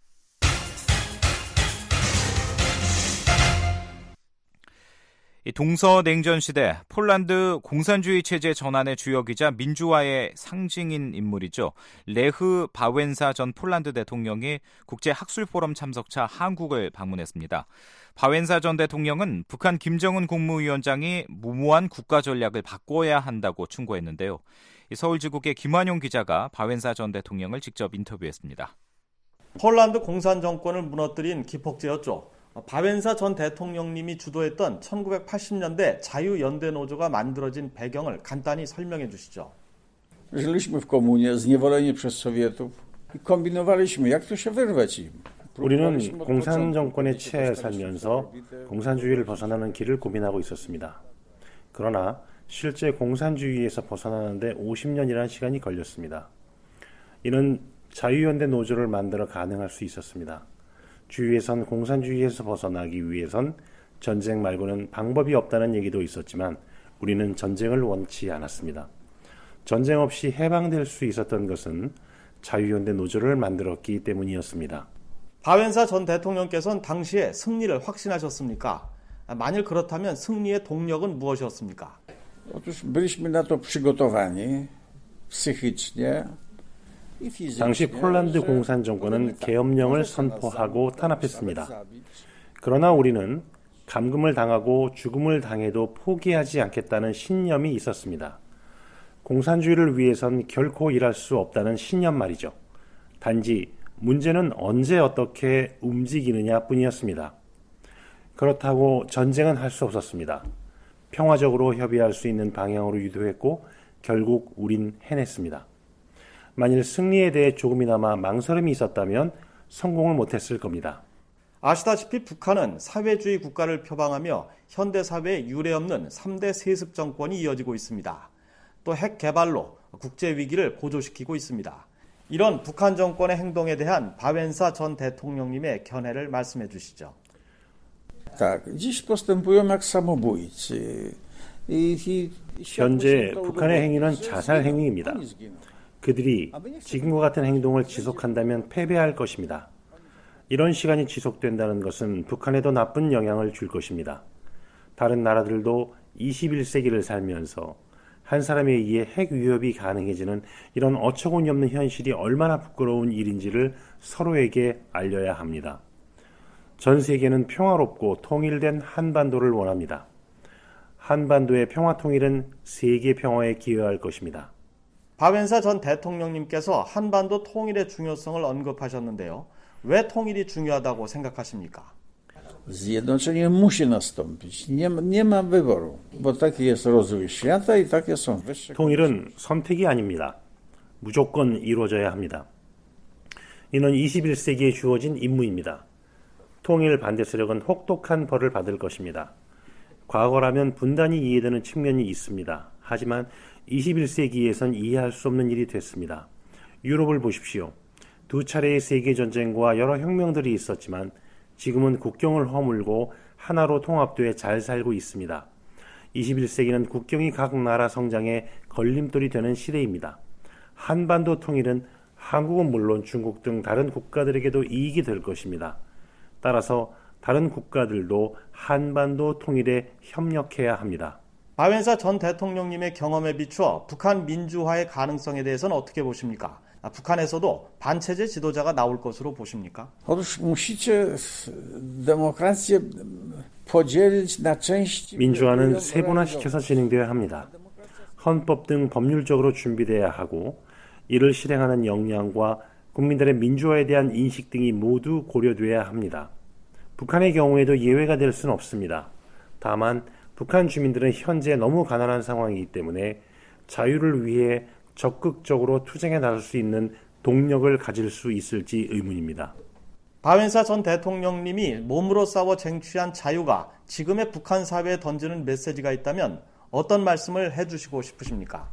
C: 동서냉전 시대 폴란드 공산주의 체제 전환의 주역이자 민주화의 상징인 인물이죠. 레흐 바웬사 전 폴란드 대통령이 국제학술포럼 참석차 한국을 방문했습니다. 바웬사 전 대통령은 북한 김정은 국무위원장이 무모한 국가 전략을 바꿔야 한다고 충고했는데요. 서울지국의 김환용 기자가 바웬사 전 대통령을 직접 인터뷰했습니다.
U: 폴란드 공산정권을 무너뜨린 기폭제였죠. 바웬사 전 대통령님이 주도했던 천구백팔십년대 자유연대노조가 만들어진 배경을 간단히 설명해 주시죠.
V: Żyliśmy w komunie, zniewoleni przez Sowietów i kombinowaliśmy, jak tu się wyrwać im.
W: 우리는 공산 정권에 취해 살면서 공산주의를 벗어나는 길을 고민하고 있었습니다. 그러나 실제 공산주의에서 벗어나는데 오십 년이라는 시간이 걸렸습니다. 이는 자유연대 노조를 만들어 가능할 수 있었습니다. 주위에선 공산주의에서 벗어나기 위해선 전쟁 말고는 방법이 없다는 얘기도 있었지만 우리는 전쟁을 원치 않았습니다. 전쟁 없이 해방될 수 있었던 것은 자유연대 노조를 만들었기 때문이었습니다.
U: 바웬사 전 대통령께서는 당시에 승리를 확신하셨습니까? 만일 그렇다면 승리의 동력은 무엇이었습니까?
V: Otóż byliśmy na to przygotowani psychicznie.
W: 당시 폴란드 공산정권은 계엄령을 선포하고 탄압했습니다. 그러나 우리는 감금을 당하고 죽음을 당해도 포기하지 않겠다는 신념이 있었습니다. 공산주의를 위해선 결코 일할 수 없다는 신념 말이죠. 단지 문제는 언제 어떻게 움직이느냐 뿐이었습니다. 그렇다고 전쟁은 할 수 없었습니다. 평화적으로 협의할 수 있는 방향으로 유도했고 결국 우린 해냈습니다. 만일 승리에 대해 조금이나마 망설임이 있었다면 성공을 못했을 겁니다.
U: 아시다시피 북한은 사회주의 국가를 표방하며 현대사회에 유례없는 삼 대 세습 정권이 이어지고 있습니다. 또 핵 개발로 국제 위기를 고조시키고 있습니다. 이런 북한 정권의 행동에 대한 바웬사 전 대통령님의 견해를 말씀해 주시죠.
V: Tak, dziś postępują jak samobójcy.
W: 현재 북한의 행위는 자살 행위입니다. 그들이 지금과 같은 행동을 지속한다면 패배할 것입니다. 이런 시간이 지속된다는 것은 북한에도 나쁜 영향을 줄 것입니다. 다른 나라들도 이십일 세기를 살면서 한 사람에 의해 핵 위협이 가능해지는 이런 어처구니 없는 현실이 얼마나 부끄러운 일인지를 서로에게 알려야 합니다. 전 세계는 평화롭고 통일된 한반도를 원합니다. 한반도의 평화 통일은 세계 평화에 기여할 것입니다.
U: 바웬사 전 대통령님께서 한반도 통일의 중요성을 언급하셨는데요. 왜 통일이 중요하다고 생각하십니까?
V: Zjednoczenie musi nastąpić. Nie, nie ma wyboru, bo taki jest rozwój świata i takie są wyższe.
W: 통일은 선택이 아닙니다. 무조건 이루어져야 합니다. 이는 이십일 세기에 주어진 임무입니다. 통일 반대 세력은 혹독한 벌을 받을 것입니다. 과거라면 분단이 이해되는 측면이 있습니다. 하지만 이십일 세기에선 이해할 수 없는 일이 됐습니다. 유럽을 보십시오. 두 차례의 세계전쟁과 여러 혁명들이 있었지만 지금은 국경을 허물고 하나로 통합돼 잘 살고 있습니다. 이십일 세기는 국경이 각 나라 성장에 걸림돌이 되는 시대입니다. 한반도 통일은 한국은 물론 중국 등 다른 국가들에게도 이익이 될 것입니다. 따라서 다른 국가들도 한반도 통일에 협력해야 합니다.
U: 박원사 전 대통령님의 경험에 비추어 북한 민주화의 가능성에 대해서는 어떻게 보십니까? 아, 북한에서도 반체제 지도자가 나올 것으로 보십니까?
W: 민주화는 세분화시켜서 진행되어야 합니다. 헌법 등 법률적으로 준비되어야 하고 이를 실행하는 역량과 국민들의 민주화에 대한 인식 등이 모두 고려되어야 합니다. 북한의 경우에도 예외가 될 수는 없습니다. 다만 북한 주민들은 현재 너무 가난한 상황이기 때문에 자유를 위해 적극적으로 투쟁에 나설 수 있는 동력을 가질 수 있을지 의문입니다.
U: 박원사 전 대통령님이 몸으로 싸워 쟁취한 자유가 지금의 북한 사회에 던지는 메시지가 있다면 어떤 말씀을 해주시고 싶으십니까?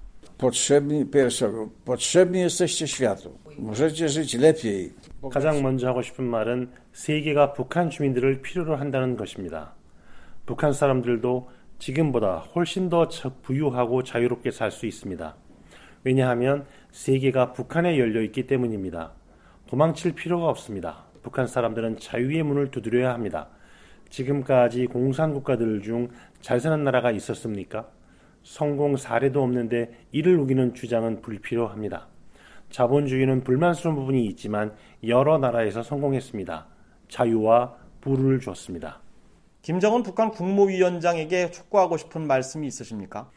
W: 가장 먼저 하고 싶은 말은 세계가 북한 주민들을 필요로 한다는 것입니다. 북한 사람들도 지금보다 훨씬 더 부유하고 자유롭게 살 수 있습니다. 왜냐하면 세계가 북한에 열려 있기 때문입니다. 도망칠 필요가 없습니다. 북한 사람들은 자유의 문을 두드려야 합니다. 지금까지 공산국가들 중 잘 사는 나라가 있었습니까? 성공 사례도 없는데 이를 우기는 주장은 불필요합니다. 자본주의는 불만스러운 부분이 있지만 여러 나라에서 성공했습니다. 자유와 부를 줬습니다.
U: 김정은 북한 국무위원장에게 촉구하고 싶은 말씀이 있으십니까?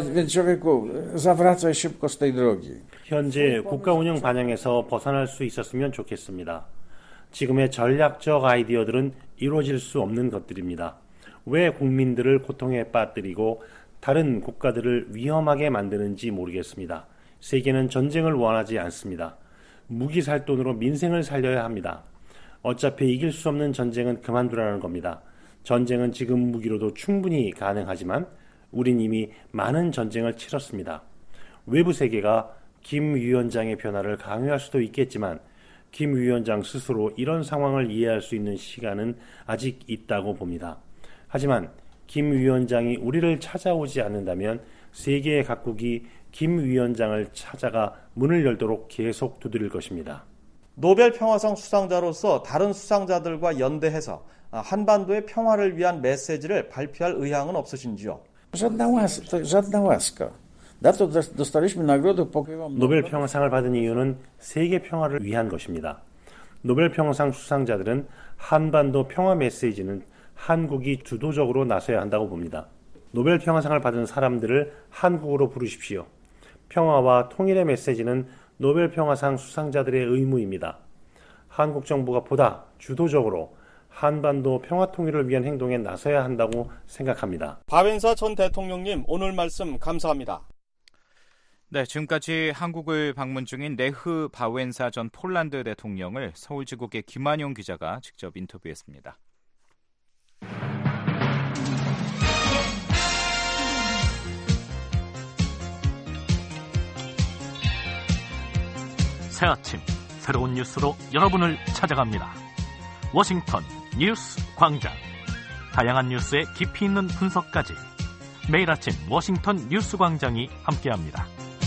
W: 현재 국가 운영 반영에서 벗어날 수 있었으면 좋겠습니다. 지금의 전략적 아이디어들은 이루어질 수 없는 것들입니다. 왜 국민들을 고통에 빠뜨리고 다른 국가들을 위험하게 만드는지 모르겠습니다. 세계는 전쟁을 원하지 않습니다. 무기 살 돈으로 민생을 살려야 합니다. 어차피 이길 수 없는 전쟁은 그만두라는 겁니다. 전쟁은 지금 무기로도 충분히 가능하지만 우린 이미 많은 전쟁을 치렀습니다. 외부 세계가 김 위원장의 변화를 강요할 수도 있겠지만 김 위원장 스스로 이런 상황을 이해할 수 있는 시간은 아직 있다고 봅니다. 하지만 김 위원장이 우리를 찾아오지 않는다면 세계의 각국이 김 위원장을 찾아가 문을 열도록 계속 두드릴 것입니다.
U: 노벨 평화상 수상자로서 다른 수상자들과 연대해서 한반도의 평화를 위한 메시지를 발표할 의향은 없으신지요?
W: 노벨 평화상을 받은 이유는 세계 평화를 위한 것입니다. 노벨 평화상 수상자들은 한반도 평화 메시지는 한국이 주도적으로 나서야 한다고 봅니다. 노벨 평화상을 받은 사람들을 한국으로 부르십시오. 평화와 통일의 메시지는 노벨 평화상 수상자들의 의무입니다. 한국 정부가 보다 주도적으로 한반도 평화 통일을 위한 행동에 나서야 한다고 생각합니다.
U: 박원사 전 대통령님, 오늘 말씀 감사합니다.
C: 네, 지금까지 한국을 방문 중인 레흐 바웬사 전 폴란드 대통령을 서울지국의 김한용 기자가 직접 인터뷰했습니다.
A: 새 아침 새로운 뉴스로 여러분을 찾아갑니다. 워싱턴 뉴스 광장. 다양한 뉴스의 깊이 있는 분석까지 매일 아침 워싱턴 뉴스 광장이 함께합니다.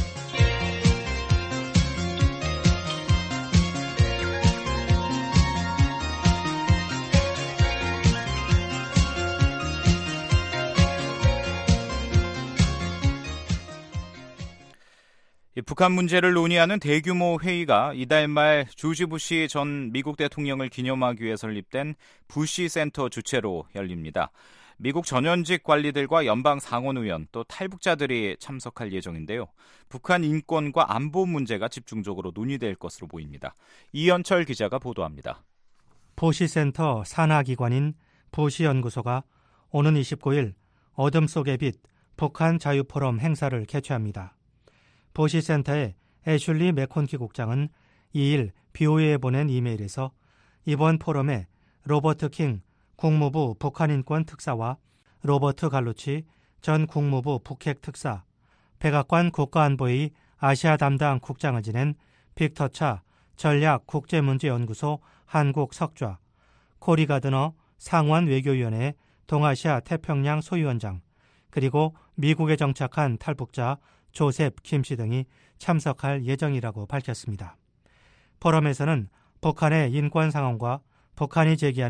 C: 북한 문제를 논의하는 대규모 회의가 이달 말 조지 부시 전 미국 대통령을 기념하기 위해 설립된 부시 센터 주최로 열립니다. 미국 전현직 관리들과 연방 상원의원 또 탈북자들이 참석할 예정인데요. 북한 인권과 안보 문제가 집중적으로 논의될 것으로 보입니다. 이현철 기자가 보도합니다.
B: 부시 센터 산하기관인 부시 연구소가 오는 이십구일 어둠 속의 빛 북한 자유포럼 행사를 개최합니다. 부시 센터의 애슐리 맥콘키 국장은 이일 비오에에 보낸 이메일에서 이번 포럼에 로버트 킹 국무부 북한인권 특사와 로버트 갈루치 전 국무부 북핵 특사, 백악관 국가안보회의 아시아 담당 국장을 지낸 빅터 차 전략국제문제연구소 한국 석좌, 코리 가드너 상원 외교위원회 동아시아 태평양 소위원장, 그리고 미국에 정착한 탈북자 조셉 김씨 등이 참석할 예정이라고 밝혔습니다. 포럼에서는 북한의 인권 상황과 북한이 제기하는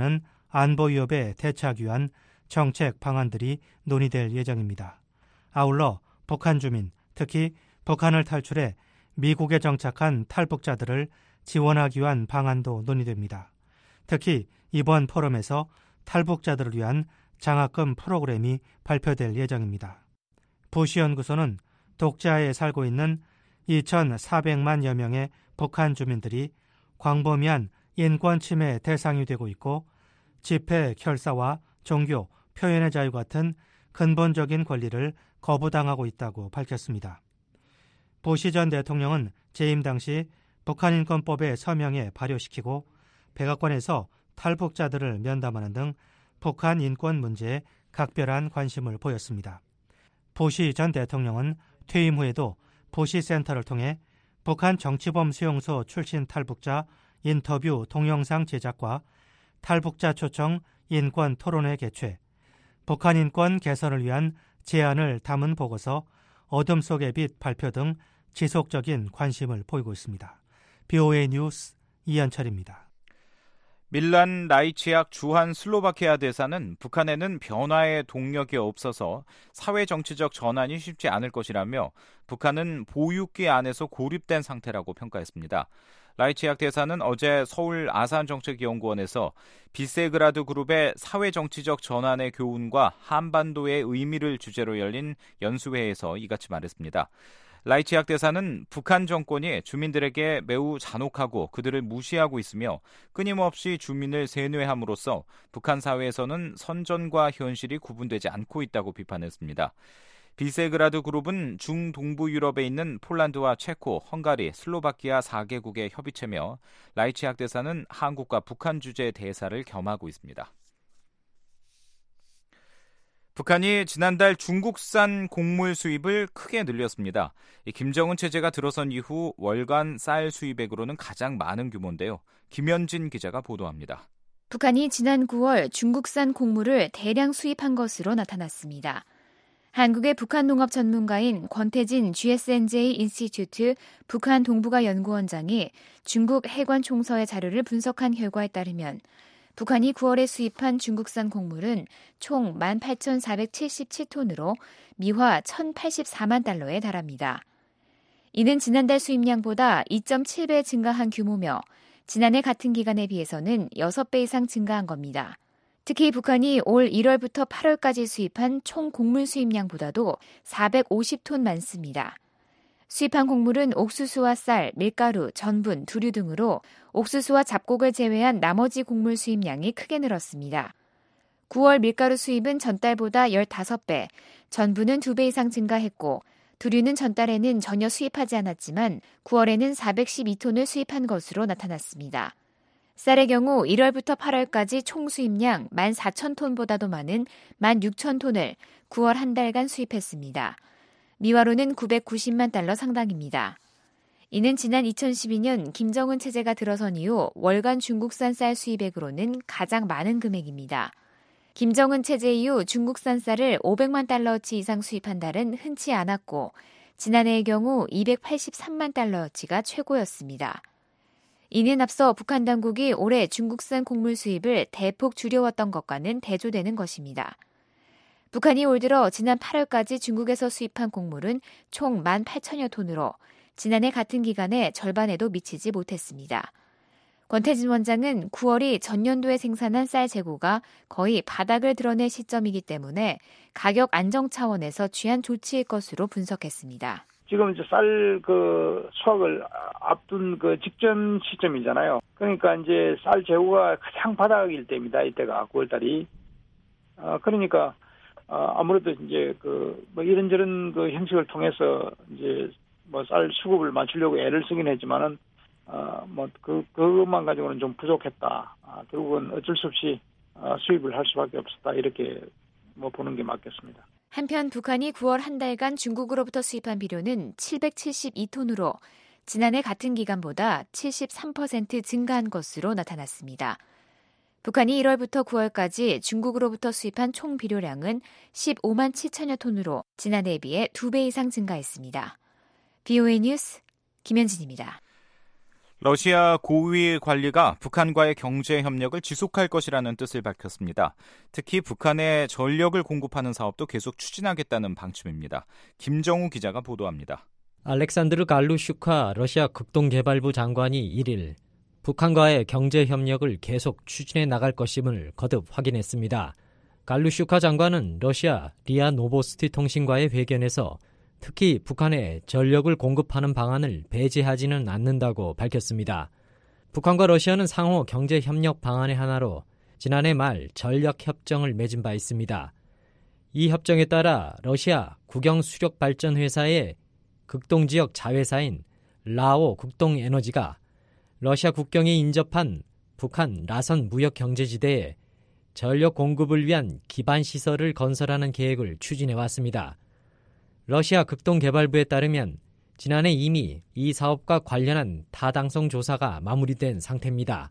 B: 안보 위협에 대처하기 위한 정책 방안들이 논의될 예정입니다. 아울러 북한 주민, 특히 북한을 탈출해 미국에 정착한 탈북자들을 지원하기 위한 방안도 논의됩니다. 특히 이번 포럼에서 탈북자들을 위한 장학금 프로그램이 발표될 예정입니다. 부시 연구소는 독자에 살고 있는 이천사백만여 명의 북한 주민들이 광범위한 인권 침해 대상이 되고 있고 집회, 결사와 종교, 표현의 자유 같은 근본적인 권리를 거부당하고 있다고 밝혔습니다. 부시 전 대통령은 재임 당시 북한인권법에 서명해 발효시키고 백악관에서 탈북자들을 면담하는 등 북한 인권 문제에 각별한 관심을 보였습니다. 부시 전 대통령은 퇴임 후에도 부시 센터를 통해 북한 정치범 수용소 출신 탈북자 인터뷰 동영상 제작과 탈북자 초청 인권 토론회 개최, 북한 인권 개선을 위한 제안을 담은 보고서 어둠 속의 빛 발표 등 지속적인 관심을 보이고 있습니다. 비오에이 뉴스 이현철입니다.
C: 밀란 라이치약 주한 슬로바키아 대사는 북한에는 변화의 동력이 없어서 사회정치적 전환이 쉽지 않을 것이라며 북한은 보육기 안에서 고립된 상태라고 평가했습니다. 라이치약 대사는 어제 서울 아산정책연구원에서 비세그라드 그룹의 사회정치적 전환의 교훈과 한반도의 의미를 주제로 열린 연수회에서 이같이 말했습니다. 라이치약 대사는 북한 정권이 주민들에게 매우 잔혹하고 그들을 무시하고 있으며 끊임없이 주민을 세뇌함으로써 북한 사회에서는 선전과 현실이 구분되지 않고 있다고 비판했습니다. 비세그라드 그룹은 중동부 유럽에 있는 폴란드와 체코, 헝가리, 슬로바키아 사 개국의 협의체며 라이치약 대사는 한국과 북한 주재 대사를 겸하고 있습니다. 북한이 지난달 중국산 곡물 수입을 크게 늘렸습니다. 김정은 체제가 들어선 이후 월간 쌀 수입액으로는 가장 많은 규모인데요. 김현진 기자가 보도합니다.
D: 북한이 지난 구월 중국산 곡물을 대량 수입한 것으로 나타났습니다. 한국의 북한 농업 전문가인 권태진 지에스엔제이 인스티튜트 북한 동북아 연구원장이 중국 해관 총서의 자료를 분석한 결과에 따르면 북한이 구월에 수입한 중국산 곡물은 총 만 팔천사백칠십칠 톤으로 미화 천팔십사만 달러에 달합니다. 이는 지난달 수입량보다 이 점 칠 배 증가한 규모며 지난해 같은 기간에 비해서는 여섯 배 이상 증가한 겁니다. 특히 북한이 올 일월부터 팔월까지 수입한 총 곡물 수입량보다도 사백오십 톤 많습니다. 수입한 곡물은 옥수수와 쌀, 밀가루, 전분, 두류 등으로 옥수수와 잡곡을 제외한 나머지 곡물 수입량이 크게 늘었습니다. 구월 밀가루 수입은 전달보다 십오 배, 전분은 두 배 이상 증가했고 두류는 전달에는 전혀 수입하지 않았지만 구월에는 사백십이 톤을 수입한 것으로 나타났습니다. 쌀의 경우 일월부터 팔월까지 총 수입량 만 사천 톤보다도 많은 만 육천 톤을 구월 한 달간 수입했습니다. 미화로는 구백구십만 달러 상당입니다. 이는 지난 이천십이 년 김정은 체제가 들어선 이후 월간 중국산 쌀 수입액으로는 가장 많은 금액입니다. 김정은 체제 이후 중국산 쌀을 오백만 달러어치 이상 수입한 달은 흔치 않았고 지난해의 경우 이백팔십삼만 달러어치가 최고였습니다. 이는 앞서 북한 당국이 올해 중국산 곡물 수입을 대폭 줄여왔던 것과는 대조되는 것입니다. 북한이 올 들어 지난 팔월까지 중국에서 수입한 곡물은 총 만 팔천여 톤으로 지난해 같은 기간에 절반에도 미치지 못했습니다. 권태진 원장은 구월이 전년도에 생산한 쌀 재고가 거의 바닥을 드러낼 시점이기 때문에 가격 안정 차원에서 취한 조치일 것으로 분석했습니다.
E: 지금 이제 쌀 그 수확을 앞둔 그 직전 시점이잖아요. 그러니까 이제 쌀 재고가 가장 바닥일 때입니다. 이때가 구월달이. 어, 그러니까 어, 아무래도 이제 그 뭐 이런저런 그 형식을 통해서 이제 뭐 쌀 수급을 맞추려고 애를 쓰긴 했지만은 어, 뭐 그 그것만 가지고는 좀 부족했다. 아, 결국은 어쩔 수 없이 어, 수입을 할 수밖에 없었다. 이렇게 뭐 보는 게 맞겠습니다.
D: 한편 북한이 구월 한 달간 중국으로부터 수입한 비료는 칠백칠십이 톤으로 지난해 같은 기간보다 칠십삼 퍼센트 증가한 것으로 나타났습니다. 북한이 일월부터 구월까지 중국으로부터 수입한 총 비료량은 십오만 칠천여 톤으로 지난해에 비해 두 배 이상 증가했습니다. 비오에이 뉴스 김현진입니다.
C: 러시아 고위 관리가 북한과의 경제 협력을 지속할 것이라는 뜻을 밝혔습니다. 특히 북한에 전력을 공급하는 사업도 계속 추진하겠다는 방침입니다. 김정우 기자가 보도합니다.
F: 알렉산드르 갈루슈카 러시아 극동개발부 장관이 일 일 북한과의 경제 협력을 계속 추진해 나갈 것임을 거듭 확인했습니다. 갈루슈카 장관은 러시아 리아 노보스티 통신과의 회견에서 특히 북한에 전력을 공급하는 방안을 배제하지는 않는다고 밝혔습니다. 북한과 러시아는 상호 경제협력 방안의 하나로 지난해 말 전력협정을 맺은 바 있습니다. 이 협정에 따라 러시아 국영수력발전회사의 극동지역 자회사인 라오 극동에너지가 러시아 국경에 인접한 북한 라선 무역경제지대에 전력 공급을 위한 기반시설을 건설하는 계획을 추진해왔습니다. 러시아 극동개발부에 따르면 지난해 이미 이 사업과 관련한 타당성 조사가 마무리된 상태입니다.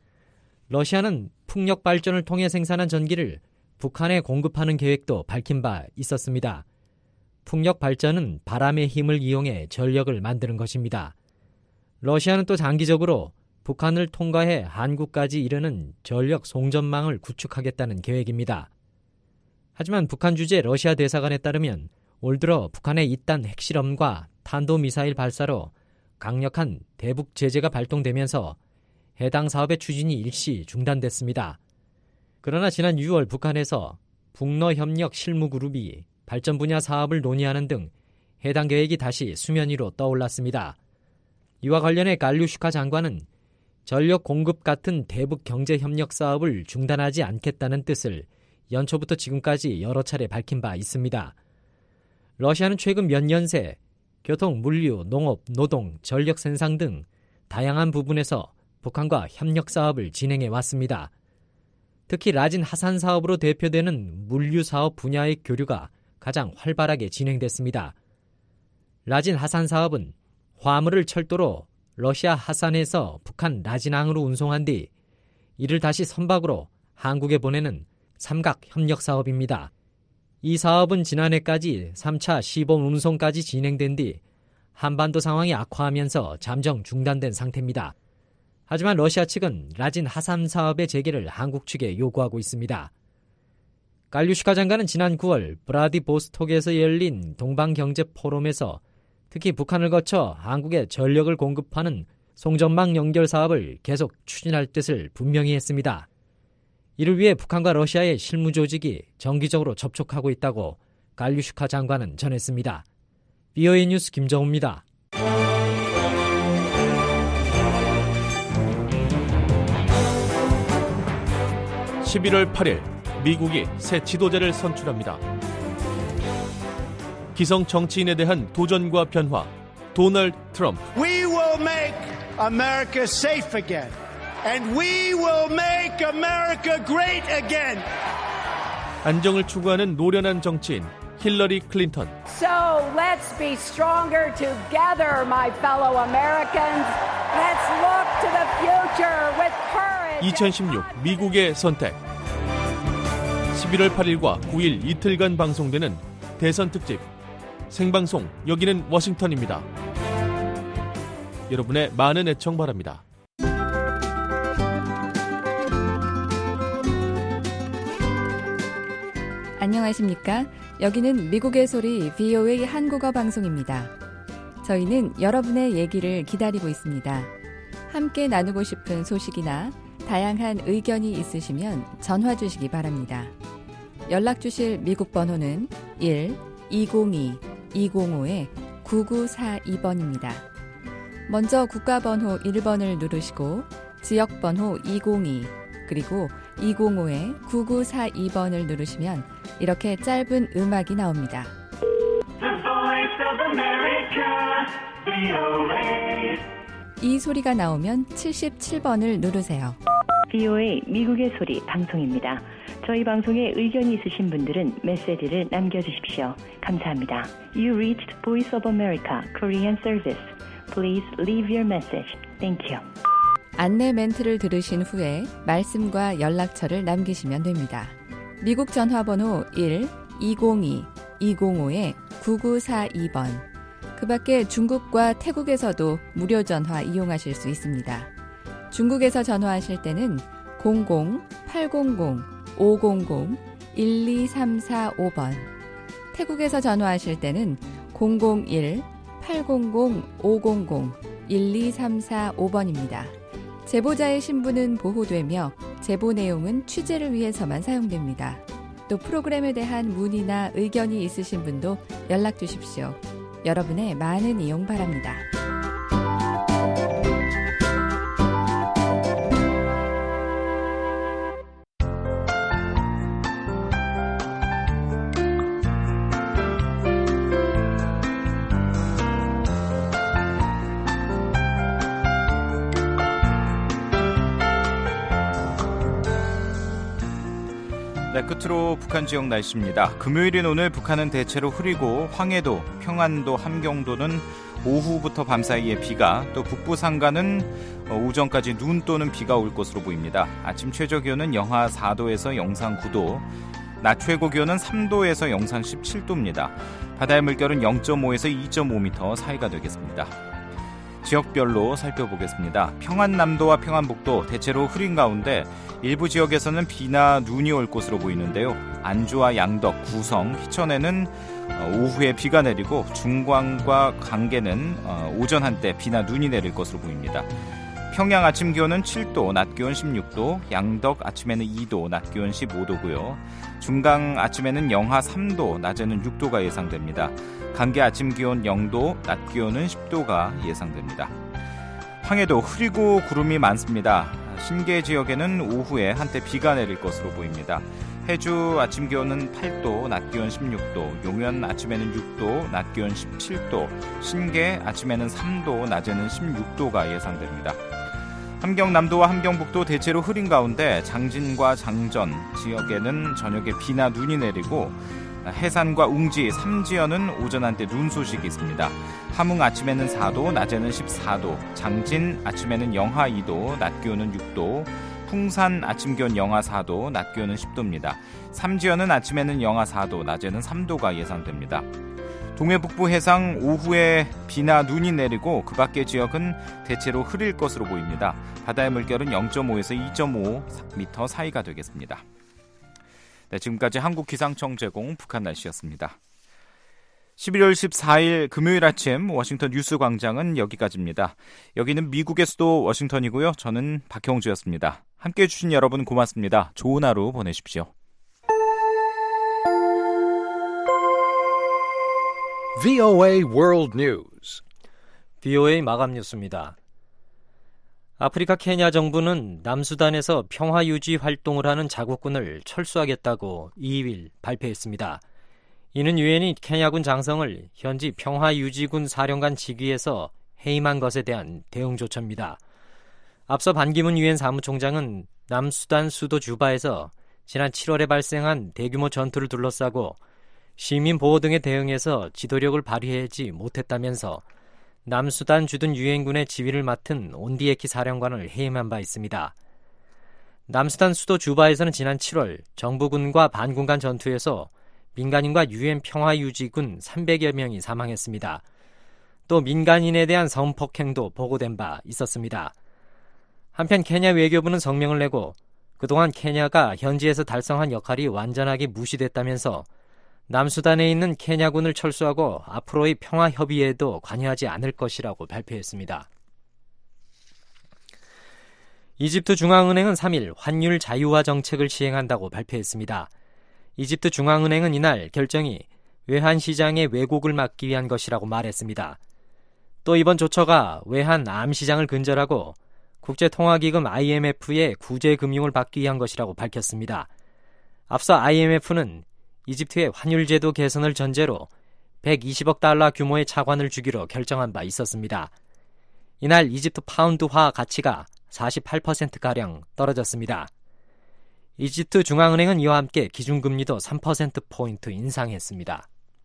F: 러시아는 풍력 발전을 통해 생산한 전기를 북한에 공급하는 계획도 밝힌 바 있었습니다. 풍력 발전은 바람의 힘을 이용해 전력을 만드는 것입니다. 러시아는 또 장기적으로 북한을 통과해 한국까지 이르는 전력 송전망을 구축하겠다는 계획입니다. 하지만 북한 주재 러시아 대사관에 따르면 올 들어 북한의 잇단 핵실험과 탄도미사일 발사로 강력한 대북 제재가 발동되면서 해당 사업의 추진이 일시 중단됐습니다. 그러나 지난 유월 북한에서 북러협력 실무그룹이 발전 분야 사업을 논의하는 등 해당 계획이 다시 수면 위로 떠올랐습니다. 이와 관련해 갈루슈카 장관은 전력 공급 같은 대북 경제협력 사업을 중단하지 않겠다는 뜻을 연초부터 지금까지 여러 차례 밝힌 바 있습니다. 러시아는 최근 몇 년 새 교통, 물류, 농업, 노동, 전력 생산 등 다양한 부분에서 북한과 협력 사업을 진행해 왔습니다. 특히 라진 하산 사업으로 대표되는 물류 사업 분야의 교류가 가장 활발하게 진행됐습니다. 라진 하산 사업은 화물을 철도로 러시아 하산에서 북한 라진항으로 운송한 뒤 이를 다시 선박으로 한국에 보내는 삼각 협력 사업입니다. 이 사업은 지난해까지 삼 차 시범 운송까지 진행된 뒤 한반도 상황이 악화하면서 잠정 중단된 상태입니다. 하지만 러시아 측은 라진 하산 사업의 재개를 한국 측에 요구하고 있습니다. 갈루슈카 장관은 지난 구월 브라디보스톡에서 열린 동방경제 포럼에서 특히 북한을 거쳐 한국에 전력을 공급하는 송전망 연결 사업을 계속 추진할 뜻을 분명히 했습니다. 이를 위해 북한과 러시아의 실무 조직이 정기적으로 접촉하고 있다고 갈루슈카 장관은 전했습니다. 비오에이 뉴스 김정우입니다.
A: 십일월 팔일 미국이 새 지도자를 선출합니다. 기성 정치인에 대한 도전과 변화, 도널드 트럼프.
H: We will make America safe again. And we will make America great again.
A: 안정을 추구하는 노련한 정치인 힐러리 클린턴.
I: So let's be stronger together, my fellow Americans. Let's look to the future with courage.
A: 이천십육 미국의 선택. 십일월 팔일과 구일 이틀간 방송되는 대선 특집 생방송 여기는 워싱턴입니다. 여러분의 많은 애청 바랍니다.
X: 안녕하십니까? 여기는 미국의 소리 비오에이 한국어 방송입니다. 저희는 여러분의 얘기를 기다리고 있습니다. 함께 나누고 싶은 소식이나 다양한 의견이 있으시면 전화 주시기 바랍니다. 연락 주실 미국 번호는 일 이공이 이공오 구구사이 번입니다. 먼저 국가번호 일 번을 누르시고 지역번호 이공이 그리고 이공오 구구사이 번을 누르시면 이렇게 짧은 음악이 나옵니다. 이 소리가 나오면 칠십칠 번을 누르세요.
Y: 비오에이 미국의 소리 방송입니다. 저희 방송에 의견이 있으신 분들은 메시지를 남겨주십시오. 감사합니다. You reached Voice of America Korean Service. Please leave your message. Thank you.
X: 안내 멘트를 들으신 후에 말씀과 연락처를 남기시면 됩니다. 미국 전화번호 일 이공이 이공오 구구사이 번 그 밖에 중국과 태국에서도 무료 전화 이용하실 수 있습니다. 중국에서 전화하실 때는 공공 팔공공 오공공 일이삼사오 번, 태국에서 전화하실 때는 공공일 팔공공 오공공 일이삼사오 번입니다. 제보자의 신분은 보호되며 제보 내용은 취재를 위해서만 사용됩니다. 또 프로그램에 대한 문의나 의견이 있으신 분도 연락 주십시오. 여러분의 많은 이용 바랍니다.
C: 네, 끝으로 북한 지역 날씨입니다. 금요일인 오늘 북한은 대체로 흐리고 황해도, 평안도, 함경도는 오후부터 밤 사이에 비가, 또 북부 산간은 오전까지 눈 또는 비가 올 것으로 보입니다. 아침 최저 기온은 영하 사 도에서 영상 구 도, 낮 최고 기온은 삼 도에서 영상 십칠 도입니다. 바다의 물결은 영 점 오에서 이 점 오 미터 사이가 되겠습니다. 지역별로 살펴보겠습니다. 평안남도와 평안북도 대체로 흐린 가운데 일부 지역에서는 비나 눈이 올 것으로 보이는데요. 안주와 양덕, 구성, 희천에는 오후에 비가 내리고 중광과 강계는 오전 한때 비나 눈이 내릴 것으로 보입니다. 평양 아침 기온은 칠 도, 낮 기온 십육 도, 양덕 아침에는 이 도, 낮 기온 십오 도고요. 중강 아침에는 영하 삼 도, 낮에는 육 도가 예상됩니다. 강계 아침 기온 영 도, 낮 기온은 십 도가 예상됩니다. 황해도 흐리고 구름이 많습니다. 신계 지역에는 오후에 한때 비가 내릴 것으로 보입니다. 해주 아침 기온은 팔 도, 낮 기온 십육 도, 용현 아침에는 육 도, 낮 기온 십칠 도, 신계 아침에는 삼 도, 낮에는 십육 도가 예상됩니다. 함경남도와 함경북도 대체로 흐린 가운데 장진과 장전 지역에는 저녁에 비나 눈이 내리고 해산과 웅지, 삼지연은 오전 한때 눈 소식이 있습니다. 함흥 아침에는 사 도, 낮에는 십사 도, 장진 아침에는 영하 이 도, 낮 기온은 육 도, 풍산 아침 기온 영하 사 도, 낮 기온은 십 도입니다. 삼지연은 아침에는 영하 사 도, 낮에는 삼 도가 예상됩니다. 동해북부 해상 오후에 비나 눈이 내리고 그 밖의 지역은 대체로 흐릴 것으로 보입니다. 바다의 물결은 영 점 오에서 이 점 오 미터 사이가 되겠습니다. 네, 지금까지 한국기상청 제공 북한 날씨였습니다. 십일월 십사일 금요일 아침 워싱턴 뉴스 광장은 여기까지입니다. 여기는 미국의 수도 워싱턴이고요. 저는 박형주였습니다. 함께해 주신 여러분 고맙습니다. 좋은 하루 보내십시오.
J: 브이오에이 World News.
F: 브이오에이 마감 뉴스입니다. 아프리카 케냐 정부는 남수단에서 평화유지 활동을 하는 자국군을 철수하겠다고 이일 발표했습니다. 이는 유엔이 케냐군 장성을 현지 평화유지군 사령관 직위에서 해임한 것에 대한 대응 조처입니다. 앞서 반기문 유엔 사무총장은 남수단 수도 주바에서 지난 칠월에 발생한 대규모 전투를 둘러싸고 시민 보호 등에 대응해서 지도력을 발휘하지 못했다면서 남수단 주둔 유엔군의 지휘를 맡은 온디에키 사령관을 해임한 바 있습니다. 남수단 수도 주바에서는 지난 칠월 정부군과 반군 간 전투에서 민간인과 유엔 평화유지군 삼백여 명이 사망했습니다. 또 민간인에 대한 성폭행도 보고된 바 있었습니다. 한편 케냐 외교부는 성명을 내고 그동안 케냐가 현지에서 달성한 역할이 완전하게 무시됐다면서 남수단에 있는 케냐군을 철수하고 앞으로의 평화협의에도 관여하지 않을 것이라고 발표했습니다. 이집트 중앙은행은 삼일 환율 자유화 정책을 시행한다고 발표했습니다. 이집트 중앙은행은 이날 결정이 외환 시장의 왜곡을 막기 위한 것이라고 말했습니다. 또 이번 조처가 외환 암 시장을 근절하고 국제통화기금 아이엠에프의 구제 금융을 받기 위한 것이라고 밝혔습니다. 앞서 아이엠에프는 이집트의 환율 제도 개선을 전제로 백이십억 달러 규모의 차관을 주기로 결정한 바 있었습니다. 이날 이집트 파운드화 가치가 사십팔 퍼센트가량 떨어졌습니다. 이집트 중앙은행은 이와 함께 기준금리도 삼 퍼센트포인트 인상했습니다.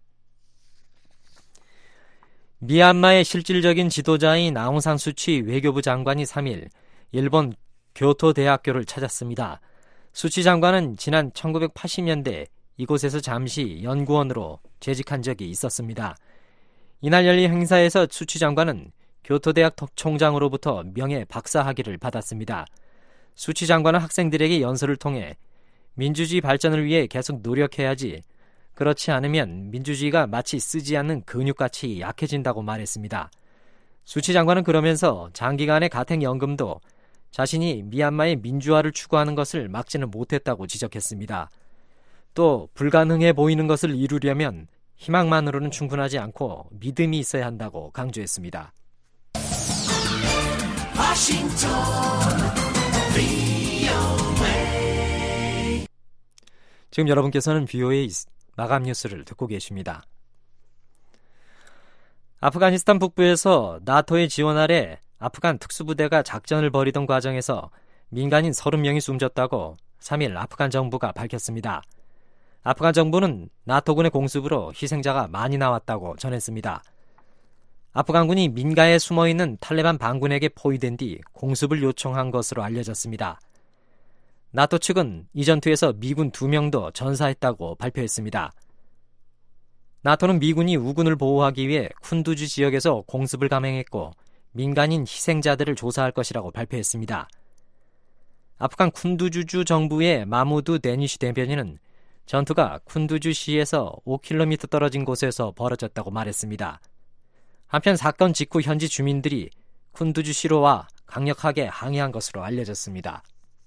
F: 미얀마의 실질적인 지도자인 아웅산 수치 외교부 장관이 삼일 일본 교토 대학교를 찾았습니다. 수치 장관은 지난 천구백팔십 년대 이곳에서 잠시 연구원으로 재직한 적이 있었습니다. 이날 열린 행사에서 수치 장관은 교토대학 총장으로부터 명예 박사 학위를 받았습니다. 수치 장관은 학생들에게 연설을 통해 민주주의 발전을 위해 계속 노력해야지, 그렇지 않으면 민주주의가 마치 쓰지 않는 근육같이 약해진다고 말했습니다. 수치 장관은 그러면서 장기간의 가택연금도 자신이 미얀마의 민주화를 추구하는 것을 막지는 못했다고 지적했습니다. 또 불가능해 보이는 것을 이루려면 희망만으로는 충분하지 않고 믿음이 있어야 한다고 강조했습니다. 워싱턴 브이오에이. 지금 여러분께서는 브이오에이 마감 뉴스를 듣고 계십니다. 아프가니스탄 북부에서 나토의 지원 아래 아프간 특수부대가 작전을 벌이던 과정에서 민간인 서른 명이 숨졌다고 삼 일 아프간 정부가 밝혔습니다. 아프간 정부는 나토군의 공습으로 희생자가 많이 나왔다고 전했습니다. 아프간군이 민가에 숨어있는 탈레반 반군에게 포위된 뒤 공습을 요청한 것으로 알려졌습니다. 나토 측은 이 전투에서 미군 두 명도 전사했다고 발표했습니다. 나토는 미군이 우군을 보호하기 위해 쿤두즈 지역에서 공습을 감행했고 민간인 희생자들을 조사할 것이라고 발표했습니다. 아프간 쿤두즈주 정부의 마무드 데니쉬 대변인은 전투가 쿤두즈시에서 오 킬로미터 떨어진 곳에서 벌어졌다고 말했습니다. 한편 사건 직후 현지 주민들이 쿤두즈시로 와 강력하게 항의한 것으로 알려졌습니다.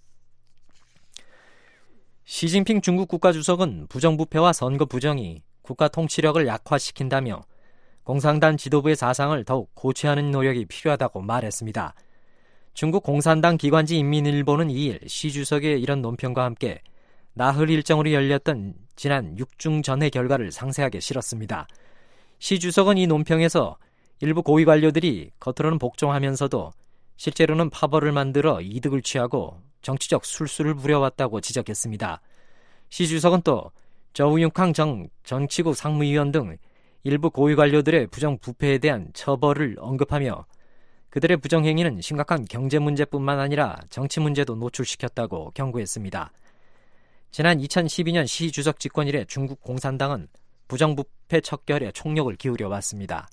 F: 시진핑 중국 국가주석은 부정부패와 선거 부정이 국가 통치력을 약화시킨다며 공산당 지도부의 사상을 더욱 고취하는 노력이 필요하다고 말했습니다. 중국 공산당 기관지 인민일보는 이 일 시 주석의 이런 논평과 함께 나흘 일정으로 열렸던 지난 육중 전회 결과를 상세하게 실었습니다. 시 주석은 이 논평에서 일부 고위 관료들이 겉으로는 복종하면서도 실제로는 파벌을 만들어 이득을 취하고 정치적 술수를 부려왔다고 지적했습니다. 시 주석은 또 저우융캉 정 정치국 상무위원 등 일부 고위 관료들의 부정부패에 대한 처벌을 언급하며 그들의 부정행위는 심각한 경제 문제뿐만 아니라 정치 문제도 노출시켰다고 경고했습니다. 지난 이천십이 년 시 주석 집권 이래 중국 공산당은 부정부패 척결에 총력을 기울여 왔습니다.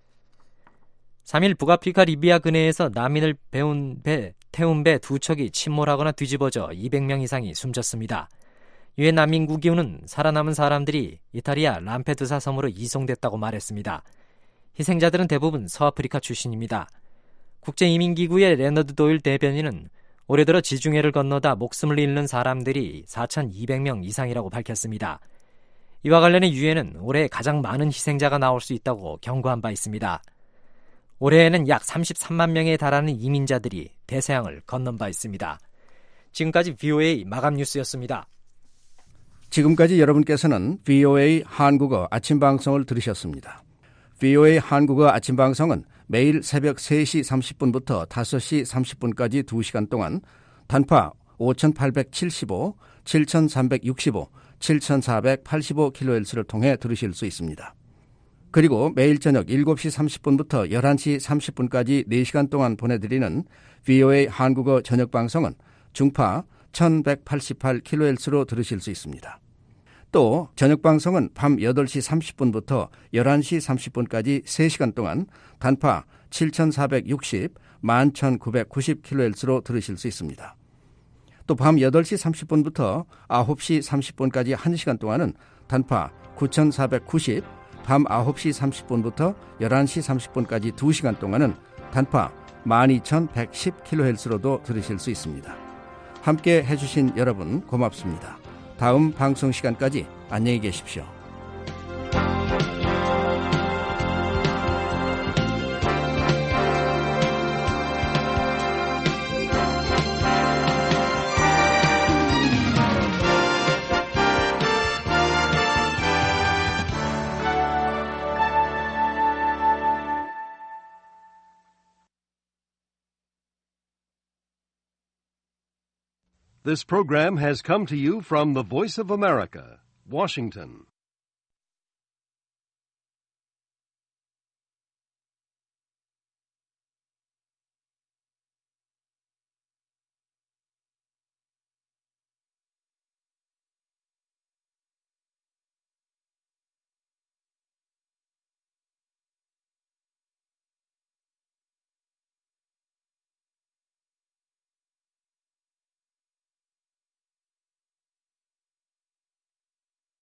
F: 삼 일 북아프리카 리비아 근해에서 난민을 배운 배, 태운 배 두 척이 침몰하거나 뒤집어져 이백 명 이상이 숨졌습니다. 유엔 난민구기구는 살아남은 사람들이 이탈리아 람페두사 섬으로 이송됐다고 말했습니다. 희생자들은 대부분 서아프리카 출신입니다. 국제이민기구의 레너드 도일 대변인은 올해 들어 지중해를 건너다 목숨을 잃는 사람들이 사천이백 명 이상이라고 밝혔습니다. 이와 관련해 유엔은 올해 가장 많은 희생자가 나올 수 있다고 경고한 바 있습니다. 올해에는 약 삼십삼만 명에 달하는 이민자들이 대서양을 건넌 바 있습니다. 지금까지 브이오에이 마감 뉴스였습니다.
K: 지금까지 여러분께서는 브이오에이 한국어 아침 방송을 들으셨습니다. 브이오에이 한국어 아침 방송은 매일 새벽 세 시 삼십 분부터 다섯 시 삼십 분까지 두 시간 동안 단파 오천팔백칠십오, 칠천삼백육십오, 칠천사백팔십오 킬로헤르츠를 통해 들으실 수 있습니다. 그리고 매일 저녁 일곱 시 삼십 분부터 열한 시 삼십 분까지 네 시간 동안 보내드리는 브이오에이 한국어 저녁 방송은 중파 천백팔십팔 킬로헤르츠로 들으실 수 있습니다. 또 저녁 방송은 밤 여덟 시 삼십 분부터 열한 시 삼십 분까지 세 시간 동안 단파 칠천사백육십, 만 천구백구십 킬로헤르츠로 들으실 수 있습니다. 또 밤 여덟 시 삼십 분부터 아홉 시 삼십 분까지 한 시간 동안은 단파 구천사백구십, 밤 아홉 시 삼십 분부터 열한 시 삼십 분까지 두 시간 동안은 단파 만 이천백십 킬로헤르츠로도 들으실 수 있습니다. 함께 해주신 여러분 고맙습니다. 다음 방송 시간까지 안녕히 계십시오.
J: This program has come to you from the Voice of America, Washington.